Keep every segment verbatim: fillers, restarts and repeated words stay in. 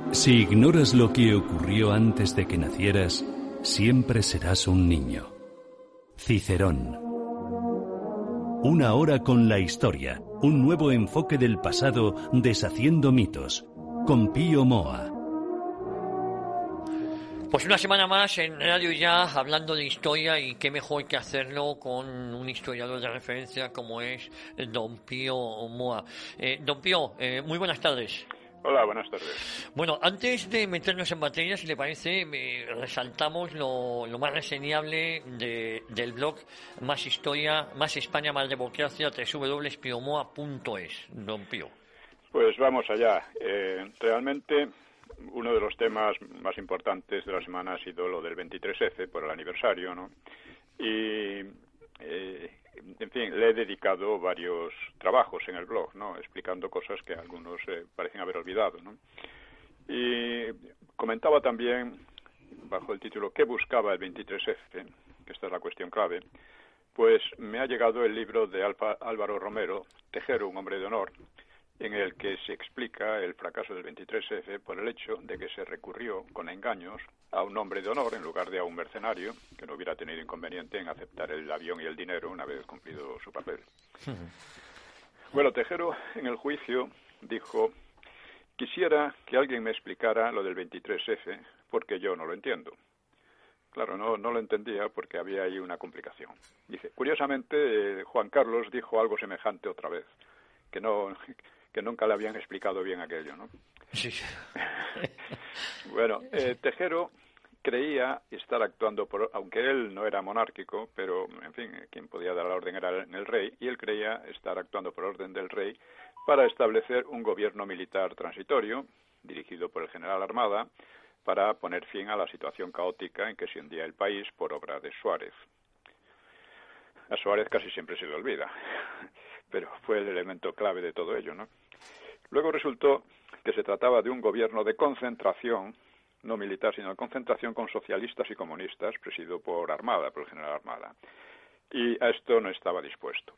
Si ignoras lo que ocurrió antes de que nacieras, siempre serás un niño. Cicerón. Una hora con la historia, un nuevo enfoque del pasado deshaciendo mitos, con Pío Moa. Pues una semana más en Radio Ya, hablando de historia, y qué mejor que hacerlo con un historiador de referencia como es don Pío Moa. Eh, don Pío, eh, muy buenas tardes. Hola, buenas tardes. Bueno, antes de meternos en materia, si le parece, eh, resaltamos lo, lo más reseñable de, del blog Más Historia, Más España, Más Democracia, doble u doble u doble u punto pio moa punto es, don Pío. Pues vamos allá. Eh, realmente, uno de los temas más importantes de la semana ha sido lo del veintitrés efe, por el aniversario, ¿no? Y, eh, en fin, le he dedicado varios trabajos en el blog, ¿no? Explicando cosas que algunos eh, parecen haber olvidado, ¿no? Y comentaba también, bajo el título ¿Qué buscaba el veintitrés efe?, que esta es la cuestión clave, pues me ha llegado el libro de Alfa, Álvaro Romero, Tejero, un hombre de honor, en el que se explica el fracaso del veintitrés efe por el hecho de que se recurrió con engaños a un hombre de honor en lugar de a un mercenario que no hubiera tenido inconveniente en aceptar el avión y el dinero una vez cumplido su papel. Bueno, Tejero en el juicio dijo: quisiera que alguien me explicara lo del veintitrés efe porque yo no lo entiendo. Claro, no, no lo entendía porque había ahí una complicación. Dice, curiosamente, eh, Juan Carlos dijo algo semejante otra vez, que no... que nunca le habían explicado bien aquello, ¿no? Sí. Bueno, eh, Tejero creía estar actuando por... aunque él no era monárquico, pero, en fin, quien podía dar la orden era el rey, y él creía estar actuando por orden del rey para establecer un gobierno militar transitorio, dirigido por el general Armada, para poner fin a la situación caótica en que se hundía el país por obra de Suárez. A Suárez casi siempre se le olvida, pero fue el elemento clave de todo ello, ¿no? Luego resultó que se trataba de un gobierno de concentración, no militar, sino de concentración con socialistas y comunistas, presidido por Armada, por el general Armada. Y a esto no estaba dispuesto.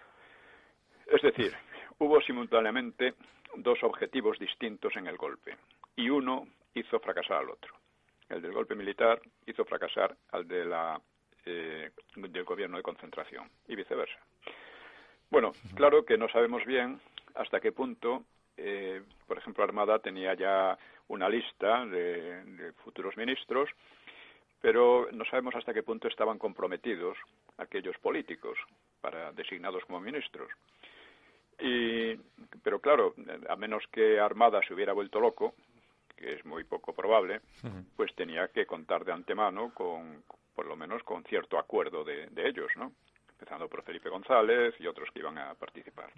Es decir, hubo simultáneamente dos objetivos distintos en el golpe, y uno hizo fracasar al otro. El del golpe militar hizo fracasar al de la, eh, del gobierno de concentración, y viceversa. Bueno, claro que no sabemos bien hasta qué punto, eh, por ejemplo, Armada tenía ya una lista de, de futuros ministros, pero no sabemos hasta qué punto estaban comprometidos aquellos políticos para designados como ministros. Y, pero claro, a menos que Armada se hubiera vuelto loco, que es muy poco probable, pues tenía que contar de antemano con, por lo menos, con cierto acuerdo de, de ellos, ¿no? Empezando por Felipe González y otros que iban a participar.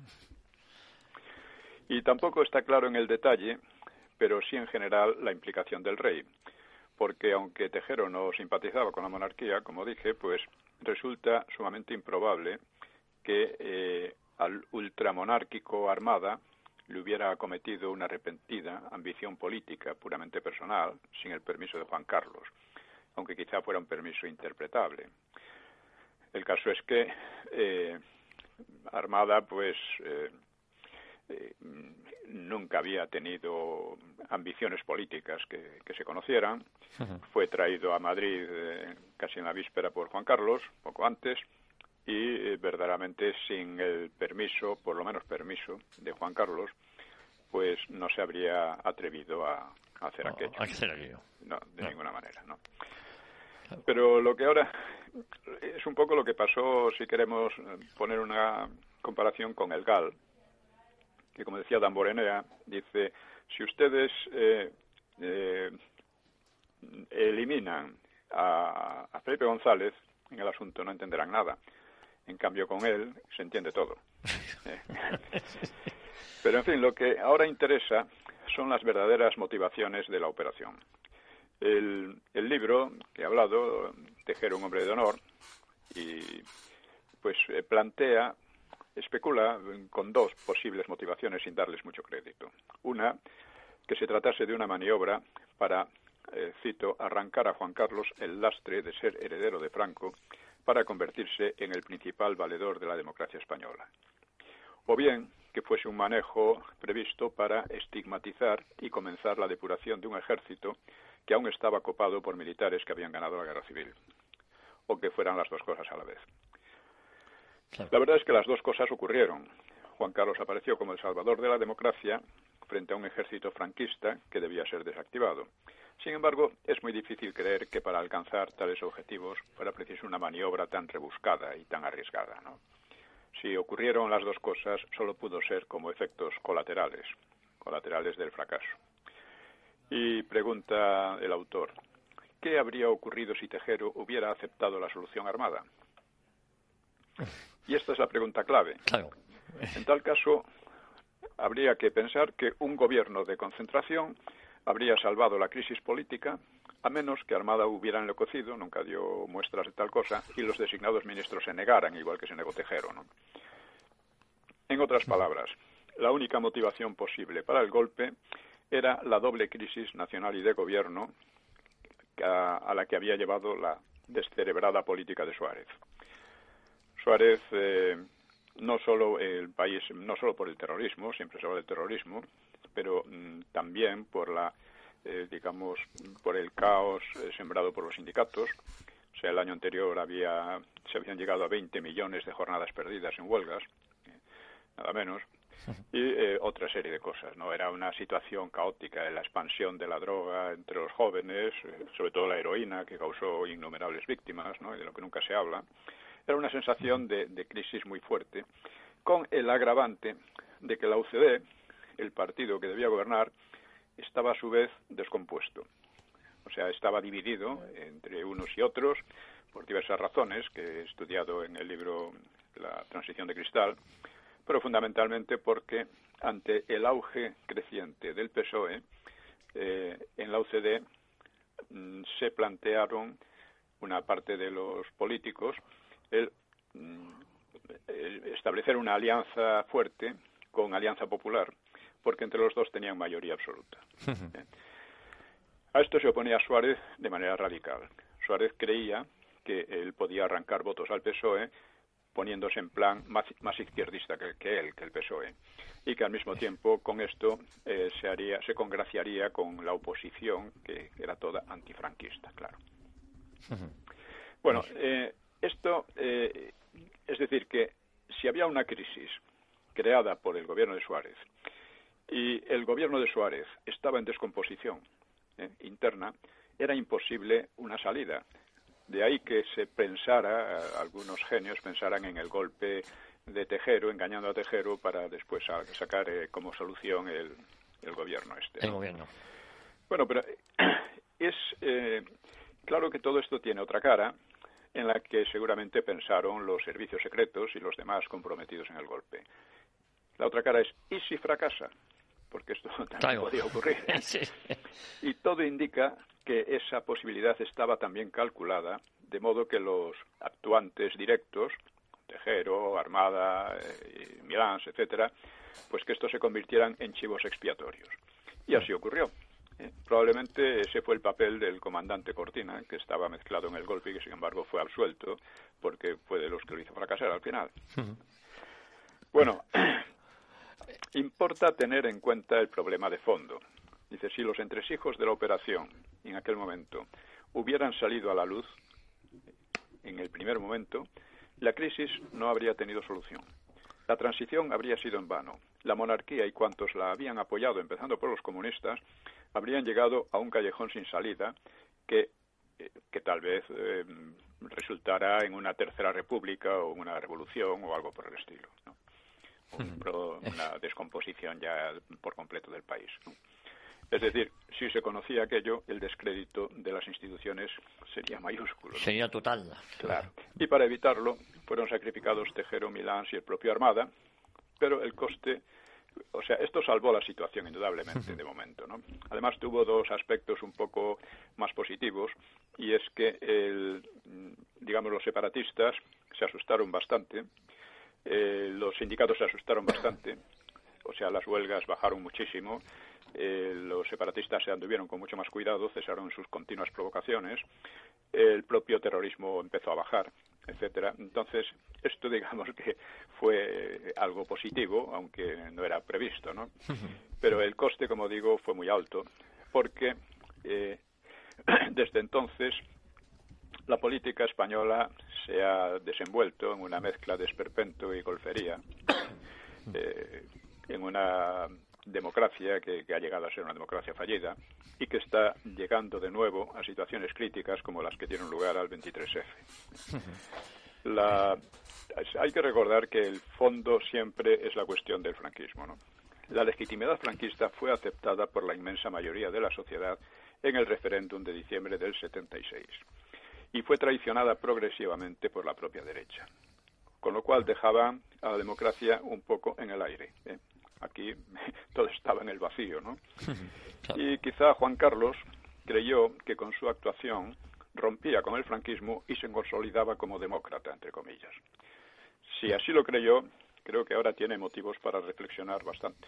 Y tampoco está claro en el detalle, pero sí en general, la implicación del rey, porque aunque Tejero no simpatizaba con la monarquía, como dije, pues resulta sumamente improbable que eh, al ultramonárquico Armada le hubiera acometido una repentina ambición política puramente personal, sin el permiso de Juan Carlos, aunque quizá fuera un permiso interpretable. El caso es que eh, Armada, pues, eh, eh, nunca había tenido ambiciones políticas que, que se conocieran. Uh-huh. Fue traído a Madrid eh, casi en la víspera por Juan Carlos, poco antes, y eh, verdaderamente sin el permiso, por lo menos permiso, de Juan Carlos, pues no se habría atrevido a, a hacer oh, aquello. A hacer aquello. No, de no. ninguna manera, no. Pero lo que ahora es un poco lo que pasó, si queremos poner una comparación con el GAL, que como decía Damborenea, dice, si ustedes eh, eh, eliminan a, a Felipe González, en el asunto no entenderán nada. En cambio, con él se entiende todo. Pero, en fin, lo que ahora interesa son las verdaderas motivaciones de la operación. El, el libro que he hablado, Tejero, un hombre de honor, y pues eh, plantea, especula con dos posibles motivaciones sin darles mucho crédito. Una, que se tratase de una maniobra para, eh, cito, arrancar a Juan Carlos el lastre de ser heredero de Franco para convertirse en el principal valedor de la democracia española. O bien, que fuese un manejo previsto para estigmatizar y comenzar la depuración de un ejército que aún estaba copado por militares que habían ganado la guerra civil, o que fueran las dos cosas a la vez. La verdad es que las dos cosas ocurrieron. Juan Carlos apareció como el salvador de la democracia frente a un ejército franquista que debía ser desactivado. Sin embargo, es muy difícil creer que para alcanzar tales objetivos fuera preciso una maniobra tan rebuscada y tan arriesgada, ¿no? Si ocurrieron las dos cosas, solo pudo ser como efectos colaterales, colaterales del fracaso. Y pregunta el autor, ¿qué habría ocurrido si Tejero hubiera aceptado la solución armada? Y esta es la pregunta clave. Claro. En tal caso, habría que pensar que un gobierno de concentración habría salvado la crisis política, a menos que Armada hubiera enloquecido, nunca dio muestras de tal cosa, y los designados ministros se negaran, igual que se negó Tejero, ¿no? En otras palabras, la única motivación posible para el golpe era la doble crisis nacional y de gobierno a, a la que había llevado la descerebrada política de Suárez. Suárez, eh, no solo el país, no solo por el terrorismo, siempre se habla del terrorismo, pero mm, también por la, eh, digamos, por el caos eh, sembrado por los sindicatos. O sea, el año anterior había, se habían llegado a veinte millones de jornadas perdidas en huelgas, eh, nada menos, y eh, otra serie de cosas, ¿no? Era una situación caótica en la expansión de la droga entre los jóvenes, eh, sobre todo la heroína, que causó innumerables víctimas, ¿no? Y de lo que nunca se habla. Era una sensación de, de crisis muy fuerte, con el agravante de que la U C D, el partido que debía gobernar, estaba a su vez descompuesto. O sea, estaba dividido entre unos y otros por diversas razones que he estudiado en el libro La transición de cristal, pero fundamentalmente porque ante el auge creciente del P S O E, eh, en la U C D mm, se plantearon una parte de los políticos el, el establecer una alianza fuerte con Alianza Popular, porque entre los dos tenían mayoría absoluta. ¿Eh? A esto se oponía Suárez de manera radical. Suárez creía que él podía arrancar votos al P S O E poniéndose en plan más, más izquierdista que, que él, que el P S O E, y que al mismo tiempo con esto eh, se haría, se congraciaría con la oposición, que era toda antifranquista, claro. Bueno, eh, esto, eh, es decir, que si había una crisis creada por el gobierno de Suárez y el gobierno de Suárez estaba en descomposición eh, interna, era imposible una salida. De ahí que se pensara, algunos genios pensaran en el golpe de Tejero, engañando a Tejero para después sacar eh, como solución el, el gobierno este, ¿no? El gobierno. Bueno, pero es eh, claro que todo esto tiene otra cara, en la que seguramente pensaron los servicios secretos y los demás comprometidos en el golpe. La otra cara es, ¿y si fracasa? Porque esto también claro. podía ocurrir. Sí. Y todo indica que esa posibilidad estaba también calculada, de modo que los actuantes directos, Tejero, Armada, eh, Milans, etcétera, pues que estos se convirtieran en chivos expiatorios. Y así ocurrió. Eh, probablemente ese fue el papel del comandante Cortina, que estaba mezclado en el golpe y que sin embargo fue absuelto porque fue de los que lo hizo fracasar al final. Uh-huh. Bueno, importa tener en cuenta el problema de fondo. Dice, si los entresijos de la operación en aquel momento hubieran salido a la luz en el primer momento, la crisis no habría tenido solución. La transición habría sido en vano. La monarquía y cuantos la habían apoyado, empezando por los comunistas, habrían llegado a un callejón sin salida que, eh, que tal vez eh, resultara en una tercera república o una revolución o algo por el estilo, ¿no? Un, una descomposición ya por completo del país, ¿no? Es decir, si se conocía aquello, el descrédito de las instituciones sería mayúsculo, ¿no? Sería total. Claro. Y para evitarlo, fueron sacrificados Tejero, Milans y el propio Armada, pero el coste, o sea, esto salvó la situación indudablemente de momento, ¿no? Además tuvo dos aspectos un poco más positivos, y es que, el, digamos, los separatistas se asustaron bastante, eh, los sindicatos se asustaron bastante, o sea, las huelgas bajaron muchísimo, eh, los separatistas se anduvieron con mucho más cuidado, cesaron sus continuas provocaciones, el propio terrorismo empezó a bajar, etcétera. Entonces, esto digamos que fue algo positivo, aunque no era previsto, ¿no? Pero el coste, como digo, fue muy alto, porque eh, desde entonces la política española se ha desenvuelto en una mezcla de esperpento y golfería, eh, en una democracia que, que ha llegado a ser una democracia fallida y que está llegando de nuevo a situaciones críticas como las que tienen lugar al veintitrés efe. La, hay que recordar que el fondo siempre es la cuestión del franquismo, ¿no? La legitimidad franquista fue aceptada por la inmensa mayoría de la sociedad en el referéndum de diciembre del setenta y seis y fue traicionada progresivamente por la propia derecha, con lo cual dejaba a la democracia un poco en el aire, ¿eh? Aquí todo estaba en el vacío, ¿no? Y quizá Juan Carlos creyó que con su actuación rompía con el franquismo y se consolidaba como demócrata, entre comillas. Si así lo creyó, creo que ahora tiene motivos para reflexionar bastante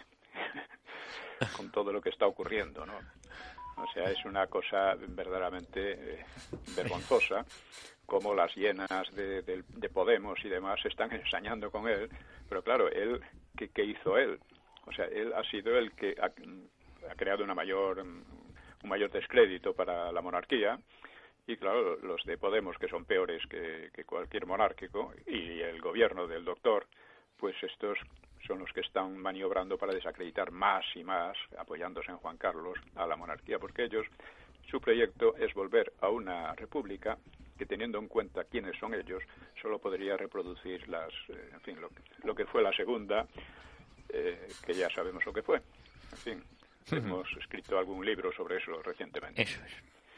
con todo lo que está ocurriendo, ¿no? O sea, es una cosa verdaderamente eh, vergonzosa como las hienas de, de, de Podemos y demás se están ensañando con él, pero claro, él, ¿qué, qué hizo él? O sea, él ha sido el que ha, ha creado una mayor, un mayor descrédito para la monarquía. Y claro, los de Podemos, que son peores que, que cualquier monárquico, y el gobierno del doctor, pues estos son los que están maniobrando para desacreditar más y más, apoyándose en Juan Carlos, a la monarquía, porque ellos, su proyecto es volver a una república que, teniendo en cuenta quiénes son ellos, solo podría reproducir las, eh, en fin, lo, lo que fue la segunda, eh, que ya sabemos lo que fue. En fin, uh-huh. Hemos escrito algún libro sobre eso recientemente. Eso es.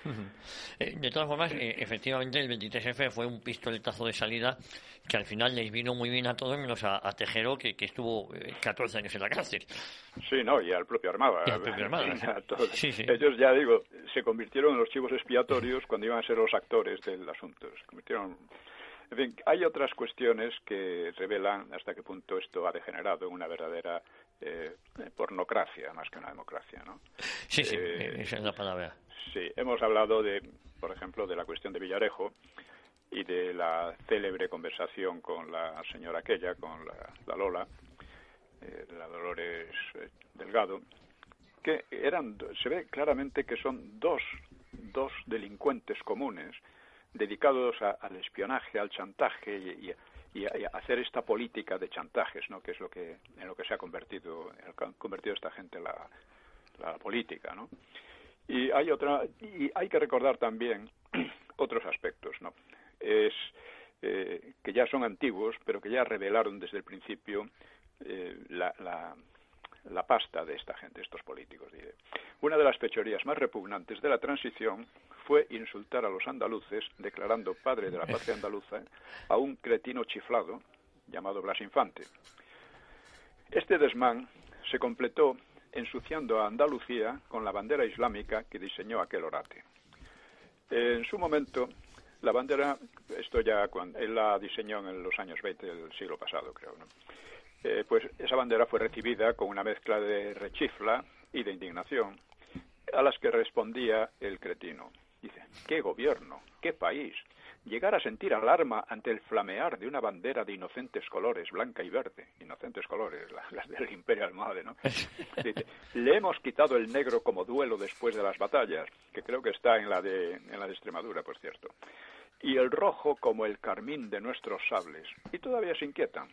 Eh, de todas formas, eh, efectivamente el veintitrés efe fue un pistoletazo de salida que al final les vino muy bien a todos menos a, a Tejero, que, que estuvo eh, catorce años en la cárcel. Sí, no, y al propio Armada. Y al propio Armada. Sí, sí. Ellos, ya digo, se convirtieron en los chivos expiatorios cuando iban a ser los actores del asunto. Se convirtieron... En fin, hay otras cuestiones que revelan hasta qué punto esto ha degenerado en una verdadera eh, pornocracia más que una democracia, ¿no? Sí, sí, eh, esa es la palabra. Sí, hemos hablado de, por ejemplo, de la cuestión de Villarejo y de la célebre conversación con la señora aquella, con la, la Lola, eh, la Dolores eh, Delgado, que eran, se ve claramente que son dos, dos delincuentes comunes dedicados a, al espionaje, al chantaje y, y, y a hacer esta política de chantajes, ¿no? Que es lo que en lo que se ha convertido, ha convertido esta gente la, la política, ¿no? Y hay otra, y hay que recordar también otros aspectos, ¿no? Es eh, que ya son antiguos, pero que ya revelaron desde el principio eh, la, la, la pasta de esta gente, estos políticos, diré. Una de las fechorías más repugnantes de la transición fue insultar a los andaluces, declarando padre de la patria andaluza a un cretino chiflado llamado Blas Infante. Este desmán se completó ensuciando a Andalucía con la bandera islámica que diseñó aquel orate. En su momento, la bandera, esto ya cuando él la diseñó en los años veinte del siglo pasado, creo, ¿no? Eh, pues esa bandera fue recibida con una mezcla de rechifla y de indignación, a las que respondía el cretino. Dice, ¿qué gobierno? ¿Qué país? Llegar a sentir alarma ante el flamear de una bandera de inocentes colores, blanca y verde. Inocentes colores, las, las del Imperio Almohade, ¿no? Dice, le hemos quitado el negro como duelo después de las batallas, que creo que está en la de, en la de Extremadura, por cierto. Y el rojo como el carmín de nuestros sables. Y todavía se inquietan.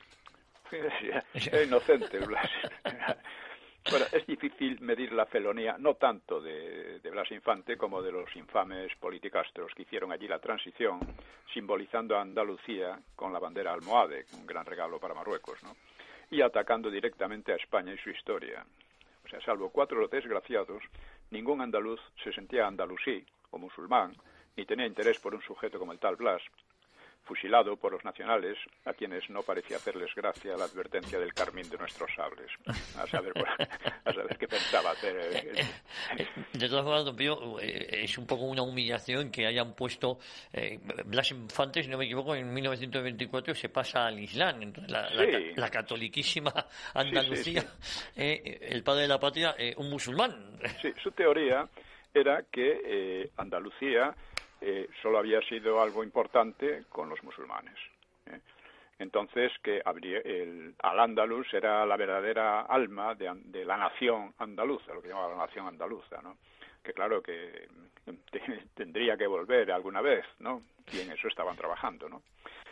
Es inocente, Blas. Bueno, es difícil medir la felonía, no tanto de, de Blas Infante como de los infames politicastros que hicieron allí la transición, simbolizando a Andalucía con la bandera almohade, un gran regalo para Marruecos, ¿no? Y atacando directamente a España y su historia. O sea, salvo cuatro desgraciados, ningún andaluz se sentía andalusí o musulmán, ni tenía interés por un sujeto como el tal Blas, fusilado por los nacionales, a quienes no parecía hacerles gracia la advertencia del carmín de nuestros sables. A saber, a saber qué pensaba hacer. El... De todas formas, don Pío, eh, es un poco una humillación que hayan puesto eh, Blas Infante, si no me equivoco, en mil novecientos veinticuatro se pasa al Islam. Entonces, la, sí. la, la catoliquísima Andalucía, sí, sí, sí. Eh, el padre de la patria, eh, un musulmán. Sí, su teoría era que eh, Andalucía eh, solo había sido algo importante con los musulmanes. ¿eh? Entonces, que habría el Al-Ándalus era la verdadera alma de, de la nación andaluza, lo que llamaba la nación andaluza, ¿no? Que claro que tendría que volver alguna vez, ¿no? Y en eso estaban trabajando, ¿no?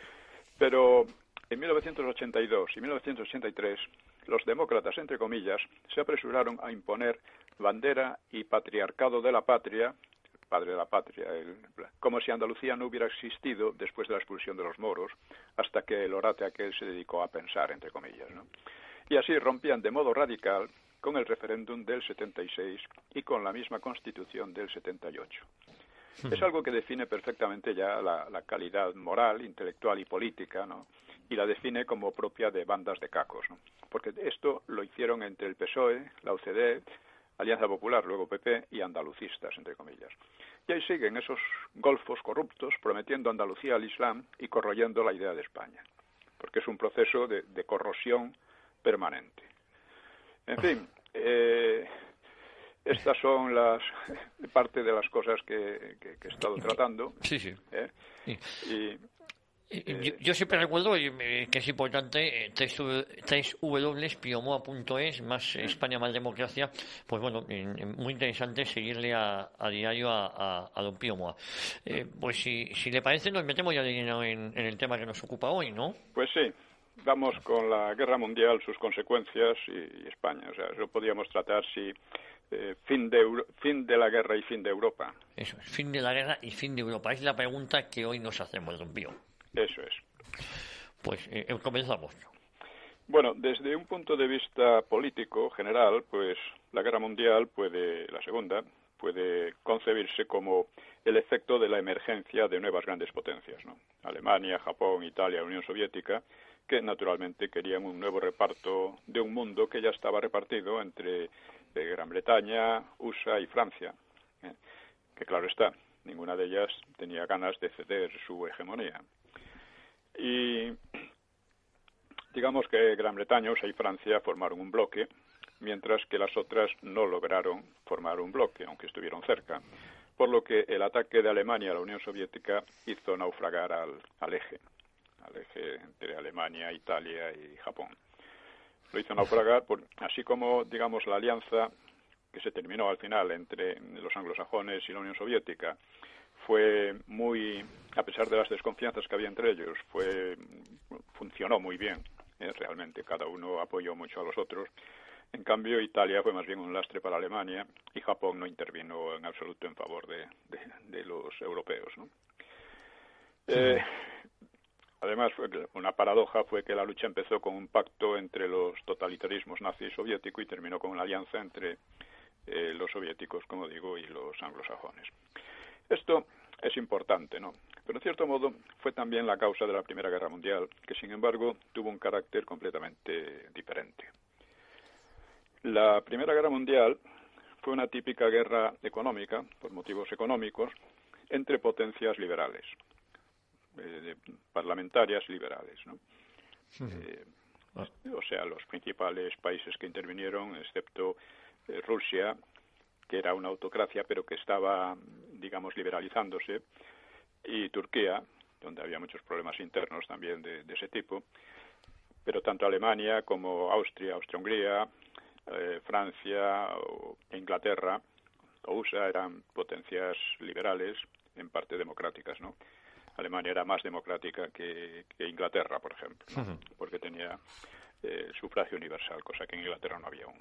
Pero en mil novecientos ochenta y dos y mil novecientos ochenta y tres, los demócratas, entre comillas, se apresuraron a imponer bandera y patriarcado de la patria, padre de la patria, el, como si Andalucía no hubiera existido después de la expulsión de los moros, hasta que el orate aquel se dedicó a pensar, entre comillas, ¿no? Y así rompían de modo radical con el referéndum del setenta y seis y con la misma Constitución del setenta y ocho. Sí. Es algo que define perfectamente ya la, la calidad moral, intelectual y política, ¿no? Y la define como propia de bandas de cacos, ¿no? Porque esto lo hicieron entre el P S O E, la U C D, Alianza Popular, luego P P y andalucistas, entre comillas. Y ahí siguen esos golfos corruptos prometiendo Andalucía al Islam y corroyendo la idea de España, porque es un proceso de, de corrosión permanente. En fin, eh, estas son las parte de las cosas que, que, que he estado tratando. Sí, sí. ¿eh? sí. Y, Yo, yo siempre recuerdo que es importante tres w w w punto piomoa punto es, más España, más democracia. Pues bueno, muy interesante seguirle a, a diario a, a, a don Pío Moa. Eh, pues si, si le parece, nos metemos ya de lleno en, en el tema que nos ocupa hoy, ¿no? Pues sí, vamos con la guerra mundial, sus consecuencias y, y España. O sea, eso podríamos tratar si eh, fin de Euro, fin de la guerra y fin de Europa. Eso es, fin de la guerra y fin de Europa. Es la pregunta que hoy nos hacemos, don Pío. Eso es. Pues eh, comenzamos. Bueno, desde un punto de vista político general, pues la guerra mundial puede, la segunda, puede concebirse como el efecto de la emergencia de nuevas grandes potencias, ¿no? Alemania, Japón, Italia, Unión Soviética, que naturalmente querían un nuevo reparto de un mundo que ya estaba repartido entre eh, Gran Bretaña, U S A y Francia, ¿eh? Que claro está, ninguna de ellas tenía ganas de ceder su hegemonía. Y digamos que Gran Bretaña, U S A y Francia formaron un bloque, mientras que las otras no lograron formar un bloque, aunque estuvieron cerca, por lo que el ataque de Alemania a la Unión Soviética hizo naufragar al, al eje, al eje entre Alemania, Italia y Japón. Lo hizo naufragar, por, así como, digamos, la alianza que se terminó al final entre los anglosajones y la Unión Soviética, fue muy, a pesar de las desconfianzas que había entre ellos, fue funcionó muy bien, ¿eh? Realmente cada uno apoyó mucho a los otros. En cambio, Italia fue más bien un lastre para Alemania y Japón no intervino en absoluto en favor de, de, de los europeos, ¿no? Sí. Eh, además, fue una paradoja fue que la lucha empezó con un pacto entre los totalitarismos nazi y soviético y terminó con una alianza entre eh, los soviéticos, como digo, y los anglosajones. Esto es importante, ¿no? Pero en cierto modo fue también la causa de la Primera Guerra Mundial, que sin embargo tuvo un carácter completamente diferente. La Primera Guerra Mundial fue una típica guerra económica, por motivos económicos, entre potencias liberales, eh, parlamentarias liberales, ¿no? Sí. Eh, o sea, los principales países que intervinieron, excepto eh, Rusia, que era una autocracia, pero que estaba, digamos, liberalizándose, y Turquía, donde había muchos problemas internos también de, de ese tipo, pero tanto Alemania como Austria, Austria-Hungría, eh, Francia o Inglaterra o U S A eran potencias liberales, en parte democráticas, ¿no? Alemania era más democrática que, que Inglaterra, por ejemplo, ¿no? Uh-huh. Porque tenía eh, sufragio universal, cosa que en Inglaterra no había aún.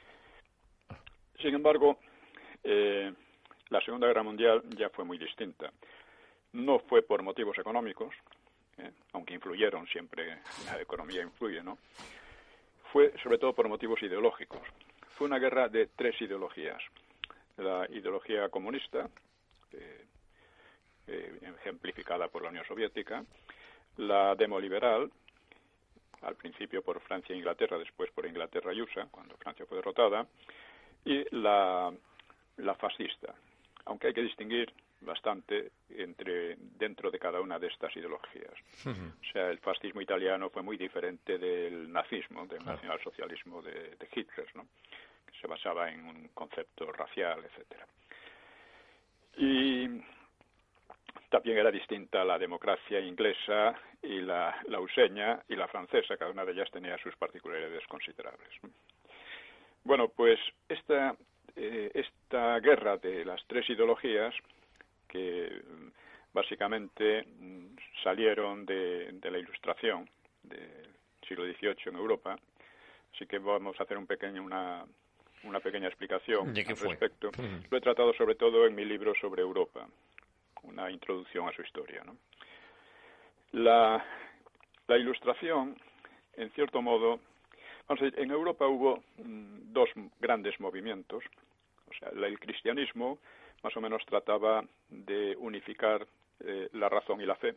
Sin embargo, eh, la Segunda Guerra Mundial ya fue muy distinta. No fue por motivos económicos, eh, aunque influyeron siempre, la economía influye, ¿no? Fue sobre todo por motivos ideológicos. Fue una guerra de tres ideologías. La ideología comunista, eh, eh, ejemplificada por la Unión Soviética, la demoliberal, al principio por Francia e Inglaterra, después por Inglaterra y U S A, cuando Francia fue derrotada, y la, la fascista, aunque hay que distinguir bastante entre dentro de cada una de estas ideologías. Uh-huh. O sea, el fascismo italiano fue muy diferente del nazismo, del claro. nacionalsocialismo de, de Hitler, ¿no? Que se basaba en un concepto racial, etcétera. Y también era distinta la democracia inglesa y la lauseña y la francesa, cada una de ellas tenía sus particularidades considerables. Bueno, pues esta, eh, esta guerra de las tres ideologías, que básicamente salieron de, de la Ilustración del siglo dieciocho en Europa, así que vamos a hacer un pequeño, una, una pequeña explicación al respecto. Uh-huh. Lo he tratado sobre todo en mi libro sobre Europa, una introducción a su historia, ¿no? La, la Ilustración, en cierto modo, vamos a decir, en Europa hubo mm, dos grandes movimientos. O sea, el cristianismo más o menos trataba de unificar eh, la razón y la fe,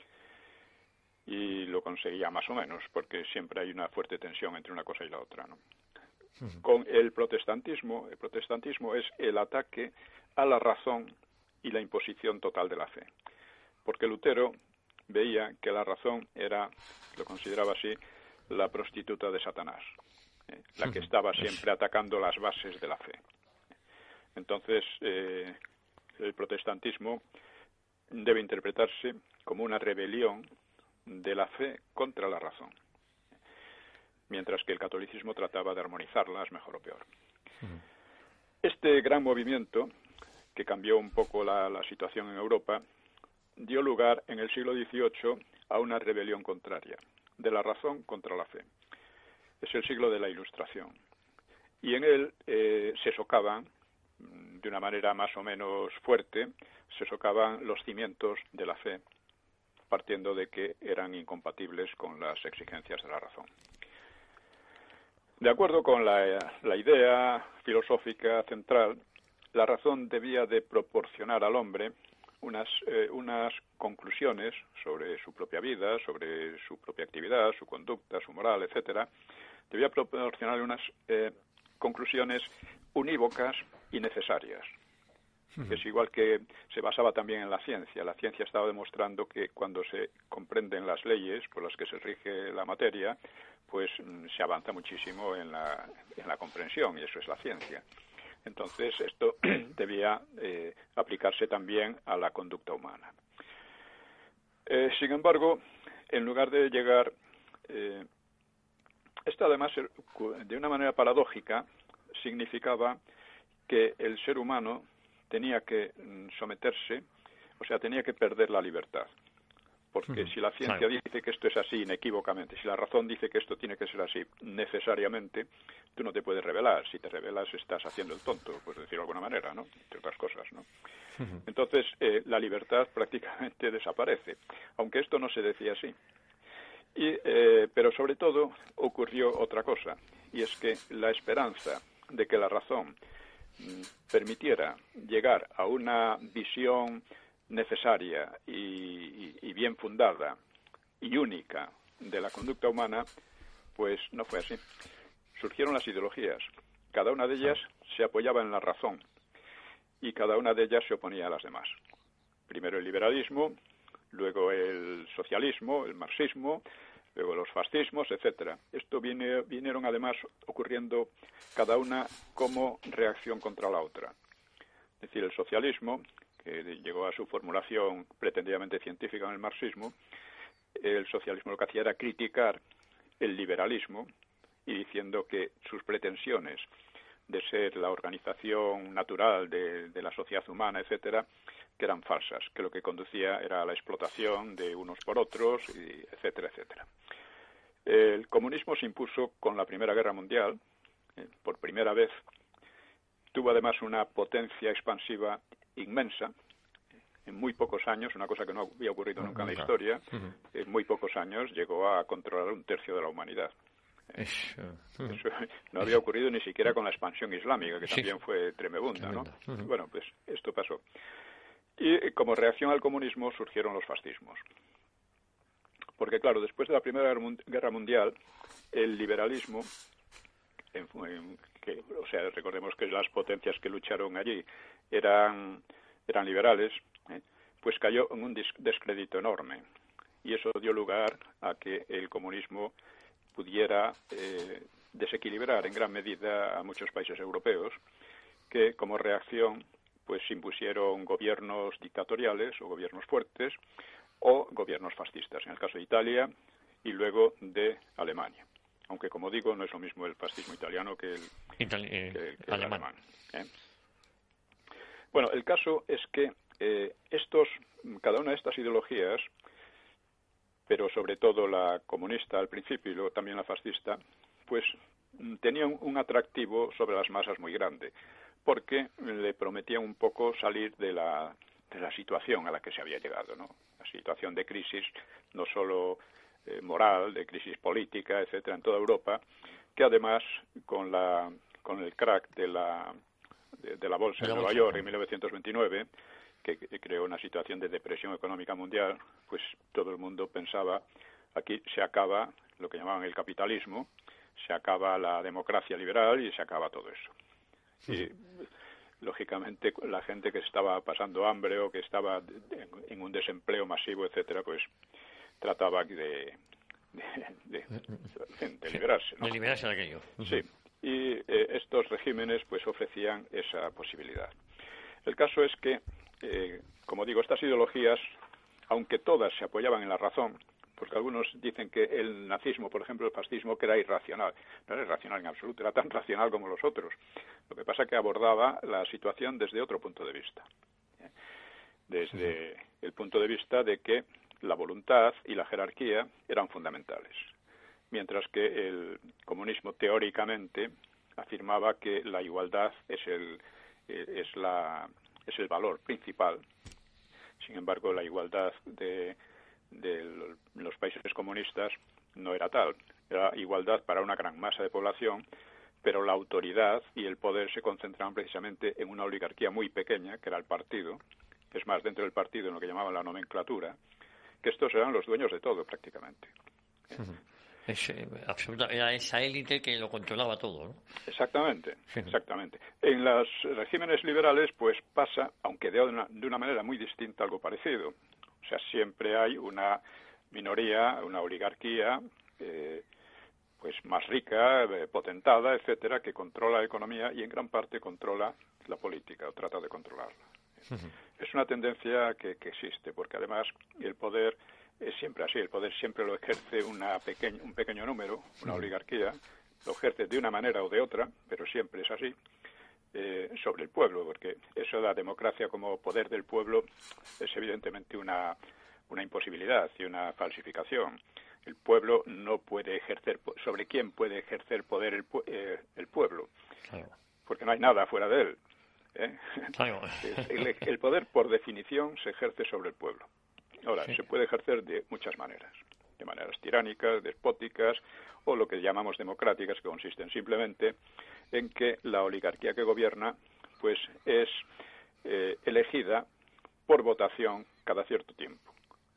y lo conseguía más o menos, porque siempre hay una fuerte tensión entre una cosa y la otra, ¿no? Uh-huh. Con el protestantismo, el protestantismo es el ataque a la razón y la imposición total de la fe, porque Lutero veía que la razón era, lo consideraba así, la prostituta de Satanás, eh, la que estaba siempre atacando las bases de la fe. Entonces, eh, el protestantismo debe interpretarse como una rebelión de la fe contra la razón, mientras que el catolicismo trataba de armonizarlas mejor o peor. Este gran movimiento, que cambió un poco la, la situación en Europa, dio lugar en el siglo dieciocho a una rebelión contraria, de la razón contra la fe. Es el siglo de la Ilustración. Y en él eh, se socavan, de una manera más o menos fuerte, se socavan los cimientos de la fe, partiendo de que eran incompatibles con las exigencias de la razón. De acuerdo con la, la idea filosófica central, la razón debía de proporcionar al hombre unas, eh, unas conclusiones sobre su propia vida, sobre su propia actividad, su conducta, su moral, etcétera. Debía proporcionarle unas eh, conclusiones unívocas y necesarias. Uh-huh. Es igual que se basaba también en la ciencia. La ciencia estaba demostrando que cuando se comprenden las leyes por las que se rige la materia, pues se avanza muchísimo en la, en la comprensión, y eso es la ciencia. Entonces, esto debía eh, aplicarse también a la conducta humana. Eh, sin embargo, en lugar de llegar... Eh, esto, además, de una manera paradójica, significaba que el ser humano tenía que someterse, o sea, tenía que perder la libertad. Porque uh-huh. si la ciencia claro. dice que esto es así inequívocamente, si la razón dice que esto tiene que ser así necesariamente, tú no te puedes rebelar. Si te rebelas estás haciendo el tonto, por decirlo de alguna manera, ¿no? Entre otras cosas, ¿no? Uh-huh. Entonces, eh, la libertad prácticamente desaparece, aunque esto no se decía así. Y, eh, pero sobre todo ocurrió otra cosa, y es que la esperanza de que la razón mm, permitiera llegar a una visión necesaria y, y, y bien fundada y única de la conducta humana, pues no fue así. Surgieron las ideologías. Cada una de ellas se apoyaba en la razón y cada una de ellas se oponía a las demás. Primero el liberalismo, luego el socialismo, el marxismo, luego los fascismos, etcétera. Esto viene, vinieron además ocurriendo cada una como reacción contra la otra. Es decir, el socialismo, que llegó a su formulación pretendidamente científica en el marxismo, el socialismo lo que hacía era criticar el liberalismo y diciendo que sus pretensiones de ser la organización natural de, de la sociedad humana, etcétera, que eran falsas, que lo que conducía era a la explotación de unos por otros, y etcétera, etcétera. El comunismo se impuso con la Primera Guerra Mundial, eh, por primera vez. Tuvo además una potencia expansiva inmensa, en muy pocos años, una cosa que no había ocurrido nunca en la historia, en muy pocos años llegó a controlar un tercio de la humanidad. Eso no había ocurrido ni siquiera con la expansión islámica, que también fue tremenda, ¿no? Bueno, pues esto pasó. Y como reacción al comunismo surgieron los fascismos. Porque, claro, después de la Primera Guerra Mundial, el liberalismo, en, en, que, o sea, recordemos que las potencias que lucharon allí eran, eran liberales, ¿eh? pues cayó en un descrédito enorme. Y eso dio lugar a que el comunismo pudiera eh, desequilibrar en gran medida a muchos países europeos, que como reacción pues impusieron gobiernos dictatoriales o gobiernos fuertes o gobiernos fascistas, en el caso de Italia y luego de Alemania. Aunque, como digo, no es lo mismo el fascismo italiano que el, Itali eh, que el, que el alemán. alemán ¿eh? Bueno, el caso es que eh, estos, cada una de estas ideologías, pero sobre todo la comunista al principio y luego también la fascista, pues tenían un atractivo sobre las masas muy grande, porque le prometían un poco salir de la, de la situación a la que se había llegado, ¿no? La situación de crisis, no solo eh, moral, de crisis política, etcétera, en toda Europa, que además con la con el crack de la de, de la bolsa de Nueva York en mil novecientos veintinueve, que, que creó una situación de depresión económica mundial, pues todo el mundo pensaba, aquí se acaba lo que llamaban el capitalismo, se acaba la democracia liberal y se acaba todo eso. Sí. Y lógicamente la gente que estaba pasando hambre o que estaba en un desempleo masivo, etcétera, pues trataba de, de, de, de, de liberarse, ¿no? De liberarse de aquello. Sí, y eh, estos regímenes pues ofrecían esa posibilidad. El caso es que, eh, como digo, estas ideologías, aunque todas se apoyaban en la razón, porque algunos dicen que el nazismo, por ejemplo, el fascismo, que era irracional. No era irracional en absoluto, era tan racional como los otros. Lo que pasa es que abordaba la situación desde otro punto de vista. Desde el punto de vista de que la voluntad y la jerarquía eran fundamentales. Mientras que el comunismo, teóricamente, afirmaba que la igualdad es el, es la, es el valor principal. Sin embargo, la igualdad de... de los países comunistas no era tal. Era igualdad para una gran masa de población, pero la autoridad y el poder se concentraban precisamente en una oligarquía muy pequeña, que era el partido. Es más, dentro del partido, en lo que llamaban la nomenclatura, que estos eran los dueños de todo, prácticamente. Uh-huh. Es, eh, absoluta, era esa élite que lo controlaba todo, ¿no? Exactamente, exactamente. En los regímenes liberales, pues pasa, aunque de una, de una manera muy distinta, algo parecido. O sea, siempre hay una minoría, una oligarquía, eh, pues más rica, eh, potentada, etcétera, que controla la economía y en gran parte controla la política o trata de controlarla. Uh-huh. Es una tendencia que, que existe, porque además el poder es siempre así, el poder siempre lo ejerce una pequeñ, un pequeño número, una uh-huh. oligarquía, lo ejerce de una manera o de otra, pero siempre es así. Eh, sobre el pueblo, porque eso de la democracia como poder del pueblo es evidentemente una, una imposibilidad y una falsificación. El pueblo no puede ejercer, ¿sobre quién puede ejercer poder el, eh, el pueblo? Claro. Porque no hay nada fuera de él. ¿eh? Claro. el, el poder, por definición, se ejerce sobre el pueblo. Ahora, sí. Se puede ejercer de muchas maneras, de maneras tiránicas, despóticas, o lo que llamamos democráticas, que consisten simplemente en que la oligarquía que gobierna pues es eh, elegida por votación cada cierto tiempo.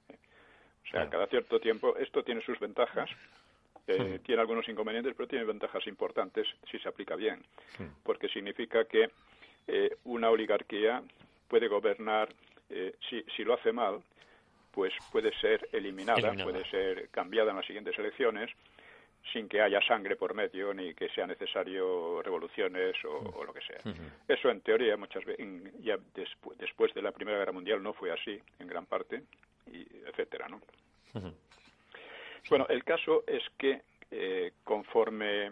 O sea, cada cierto tiempo, esto tiene sus ventajas, eh, sí. Tiene algunos inconvenientes, pero tiene ventajas importantes si se aplica bien, sí. Porque significa que eh, una oligarquía puede gobernar, eh, si, si lo hace mal, pues puede ser eliminada, eliminada, puede ser cambiada en las siguientes elecciones, sin que haya sangre por medio ni que sea necesario revoluciones o, uh-huh. o lo que sea. Uh-huh. Eso en teoría muchas veces, ya despu- después de la Primera Guerra Mundial no fue así en gran parte, y etcétera, ¿no? Uh-huh. Bueno, el caso es que eh, conforme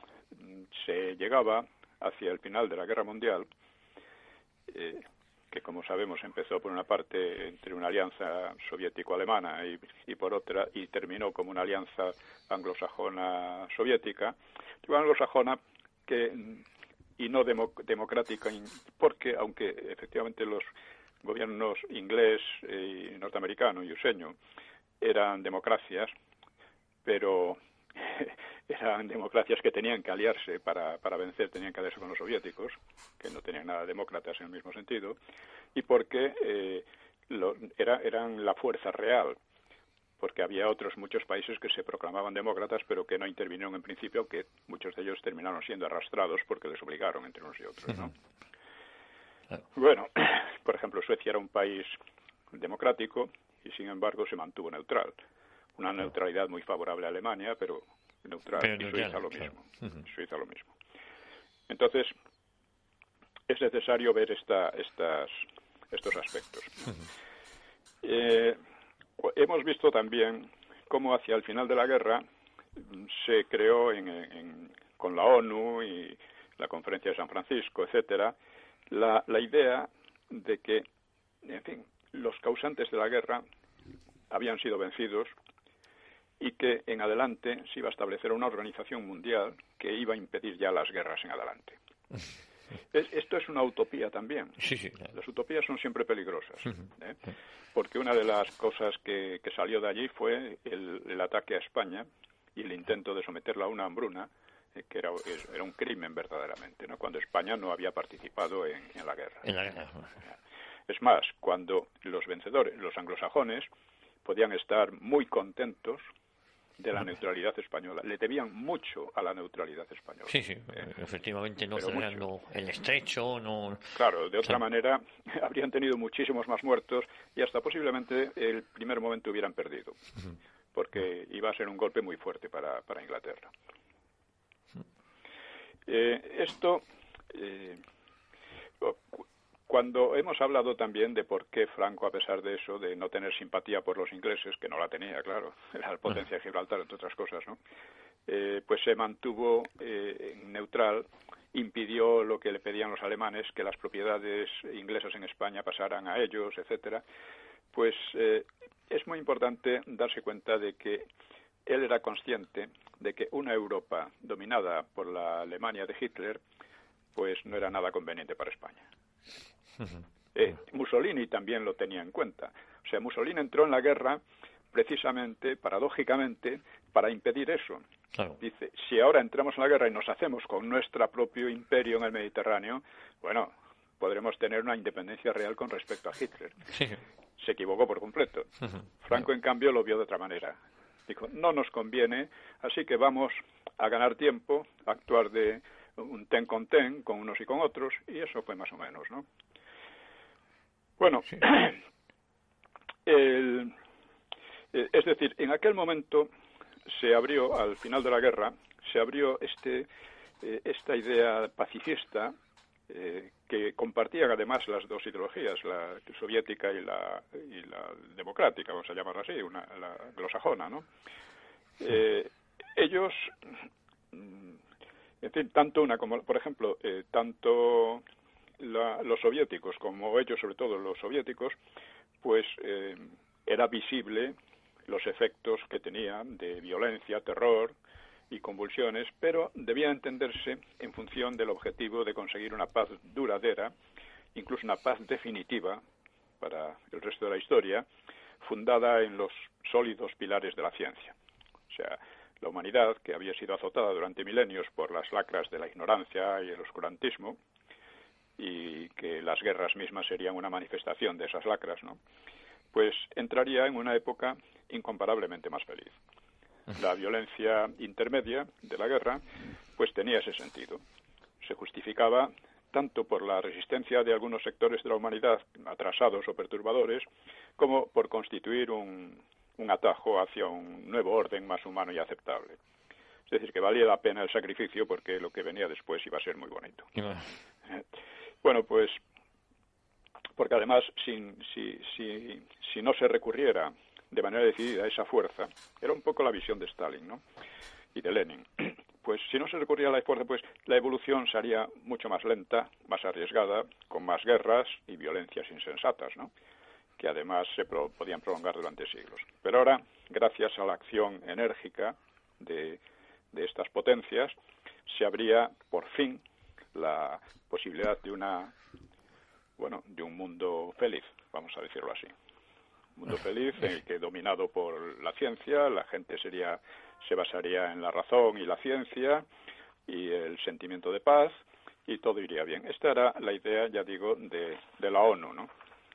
se llegaba hacia el final de la Guerra Mundial, eh, que como sabemos empezó por una parte entre una alianza soviético-alemana y, y por otra, y terminó como una alianza anglosajona soviética, digo anglosajona que, y no demo, democrática, porque aunque efectivamente los gobiernos inglés y norteamericano y useño eran democracias, pero eran democracias que tenían que aliarse para, para vencer, tenían que aliarse con los soviéticos, que no tenían nada de demócratas en el mismo sentido, y porque eh, lo, era, eran la fuerza real, porque había otros muchos países que se proclamaban demócratas, pero que no intervinieron en principio, que muchos de ellos terminaron siendo arrastrados porque les obligaron entre unos y otros, ¿no? Uh-huh. Bueno, por ejemplo, Suecia era un país democrático y, sin embargo, se mantuvo neutral. Una neutralidad muy favorable a Alemania, pero neutral. Pero y Suiza lo mismo. Claro. Uh-huh. Suiza lo mismo. Entonces, es necesario ver esta, estas, estos aspectos. Eh, hemos visto también cómo hacia el final de la guerra se creó en, en, con la ONU y la Conferencia de San Francisco, etcétera, la, la idea de que, en fin, los causantes de la guerra habían sido vencidos y que en adelante se iba a establecer una organización mundial que iba a impedir ya las guerras en adelante. Es, esto es una utopía también. Sí, sí, claro. Las utopías son siempre peligrosas, ¿eh? Porque una de las cosas que, que salió de allí fue el, el ataque a España y el intento de someterla a una hambruna, eh, que era, era un crimen verdaderamente, ¿no? Cuando España no había participado en, en la guerra. En la guerra. Es más, cuando los vencedores, los anglosajones, podían estar muy contentos de la neutralidad española. Le debían mucho a la neutralidad española. Sí, sí, eh, efectivamente, no cerrando el estrecho, no... Claro, de otra sí. manera habrían tenido muchísimos más muertos y hasta posiblemente el primer momento hubieran perdido, porque iba a ser un golpe muy fuerte para, para Inglaterra. Eh, esto... Eh, Cuando hemos hablado también de por qué Franco, a pesar de eso, de no tener simpatía por los ingleses, que no la tenía, claro, era la potencia de Gibraltar, entre otras cosas, ¿no? Eh, pues se mantuvo eh, neutral, impidió lo que le pedían los alemanes, que las propiedades inglesas en España pasaran a ellos, etcétera. Pues eh, es muy importante darse cuenta de que él era consciente de que una Europa dominada por la Alemania de Hitler, pues no era nada conveniente para España. Eh, Mussolini también lo tenía en cuenta. O sea, Mussolini entró en la guerra precisamente, paradójicamente, para impedir eso. Claro. Dice, si ahora entramos en la guerra y nos hacemos con nuestro propio imperio en el Mediterráneo, bueno, podremos tener una independencia real con respecto a Hitler. Sí. Se equivocó por completo. Franco, en cambio, lo vio de otra manera. Dijo, no nos conviene, así que vamos a ganar tiempo, a actuar de un ten con ten, con unos y con otros, y eso fue más o menos, ¿no? Bueno, sí. el, es decir, en aquel momento se abrió, al final de la guerra, se abrió este, eh, esta idea pacifista eh, que compartían además las dos ideologías, la soviética y la, y la democrática, vamos a llamarla así, una, la anglosajona, ¿no? Eh, ellos, en fin, tanto una como, por ejemplo, eh, tanto la, los soviéticos como ellos, sobre todo los soviéticos, pues eh, era visible los efectos que tenían de violencia, terror y convulsiones, pero debía entenderse en función del objetivo de conseguir una paz duradera, incluso una paz definitiva para el resto de la historia, fundada en los sólidos pilares de la ciencia. O sea, la humanidad, que había sido azotada durante milenios por las lacras de la ignorancia y el oscurantismo, y que las guerras mismas serían una manifestación de esas lacras, ¿no? Pues entraría en una época incomparablemente más feliz. La violencia intermedia de la guerra, pues tenía ese sentido. Se justificaba tanto por la resistencia de algunos sectores de la humanidad atrasados o perturbadores, como por constituir un, un atajo hacia un nuevo orden más humano y aceptable. Es decir, que valía la pena el sacrificio porque lo que venía después iba a ser muy bonito. Bueno, pues, porque además, sin, si, si, si no se recurriera de manera decidida a esa fuerza, era un poco la visión de Stalin, ¿no? Y de Lenin. Pues si no se recurría a la fuerza, pues la evolución sería mucho más lenta, más arriesgada, con más guerras y violencias insensatas, ¿no? Que además se pro- podían prolongar durante siglos. Pero ahora, gracias a la acción enérgica de, de estas potencias, se abría por fin la posibilidad de una, bueno, de un mundo feliz, vamos a decirlo así. Un mundo feliz en el que, dominado por la ciencia, la gente sería, se basaría en la razón y la ciencia y el sentimiento de paz, y todo iría bien. Esta era la idea, ya digo, de, de la ONU, ¿no?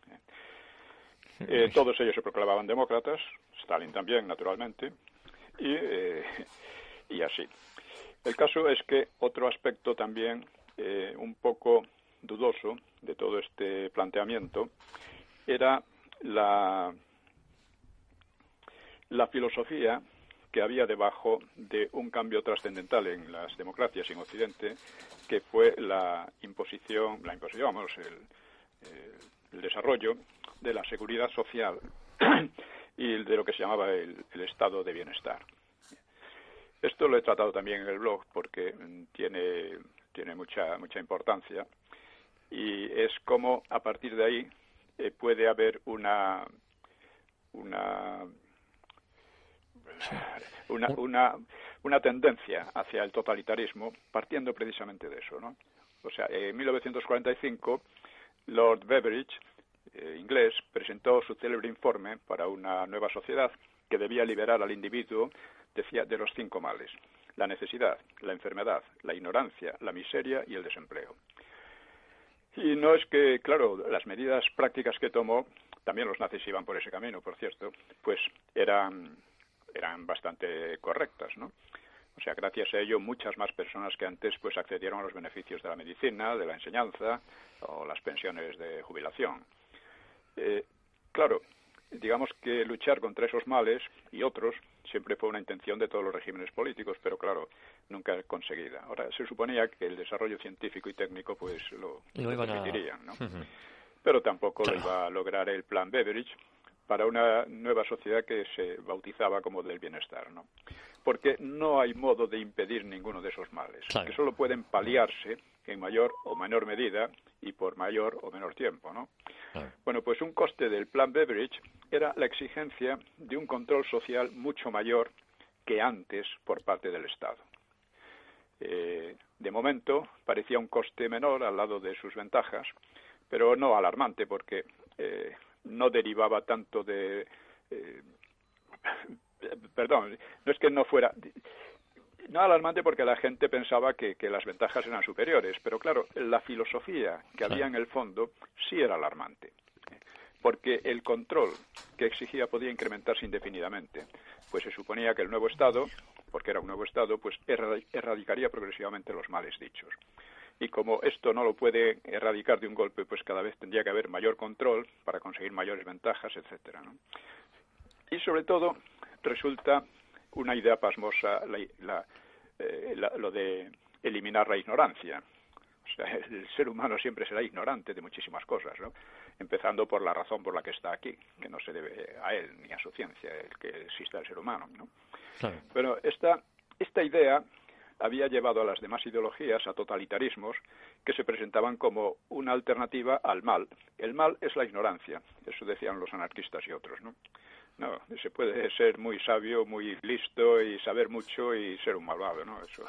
Eh, todos ellos se proclamaban demócratas, Stalin también, naturalmente, y, eh, y así. El caso es que otro aspecto también eh, un poco dudoso de todo este planteamiento era la, la filosofía que había debajo de un cambio trascendental en las democracias en Occidente, que fue la imposición, la imposición, vamos, el, el desarrollo de la seguridad social y de lo que se llamaba el, el estado de bienestar. Esto lo he tratado también en el blog porque tiene, tiene mucha, mucha importancia, y es como a partir de ahí eh, puede haber una una Una, una, una tendencia hacia el totalitarismo partiendo precisamente de eso, ¿no? O sea, en mil novecientos cuarenta y cinco, Lord Beveridge, eh, inglés, presentó su célebre informe para una nueva sociedad que debía liberar al individuo, decía, de los cinco males: la necesidad, la enfermedad, la ignorancia, la miseria y el desempleo. Y no es que, claro, las medidas prácticas que tomó, también los nazis iban por ese camino, por cierto, pues eran... eran bastante correctas, ¿no? O sea, gracias a ello muchas más personas que antes pues accedieron a los beneficios de la medicina, de la enseñanza o las pensiones de jubilación. Eh, claro, digamos que luchar contra esos males y otros siempre fue una intención de todos los regímenes políticos, pero claro, nunca conseguida. Ahora, se suponía que el desarrollo científico y técnico pues lo, lo permitirían, ¿no? Uh-huh. Pero tampoco claro. lo iba a lograr el plan Beveridge para una nueva sociedad que se bautizaba como del bienestar, ¿no? Porque no hay modo de impedir ninguno de esos males, claro. que solo pueden paliarse en mayor o menor medida y por mayor o menor tiempo, ¿no? Claro. Bueno, pues un coste del plan Beveridge era la exigencia de un control social mucho mayor que antes por parte del Estado. Eh, de momento parecía un coste menor al lado de sus ventajas, pero no alarmante porque eh, no derivaba tanto de... Eh, perdón, no es que no fuera... No alarmante porque la gente pensaba que, que las ventajas eran superiores, pero claro, la filosofía que había en el fondo sí era alarmante, porque el control que exigía podía incrementarse indefinidamente, pues se suponía que el nuevo Estado, porque era un nuevo Estado, pues erradicaría progresivamente los males dichos. Y como esto no lo puede erradicar de un golpe, pues cada vez tendría que haber mayor control para conseguir mayores ventajas, etcétera, ¿no? Y sobre todo resulta una idea pasmosa la, la, eh, la, lo de eliminar la ignorancia. O sea, el ser humano siempre será ignorante de muchísimas cosas, ¿no? Empezando por la razón por la que está aquí, que no se debe a él ni a su ciencia el que exista el ser humano, ¿no? Claro. Pero esta, esta idea había llevado a las demás ideologías a totalitarismos que se presentaban como una alternativa al mal. El mal es la ignorancia, eso decían los anarquistas y otros, ¿no? No, se puede ser muy sabio, muy listo y saber mucho y ser un malvado, ¿no? Eso.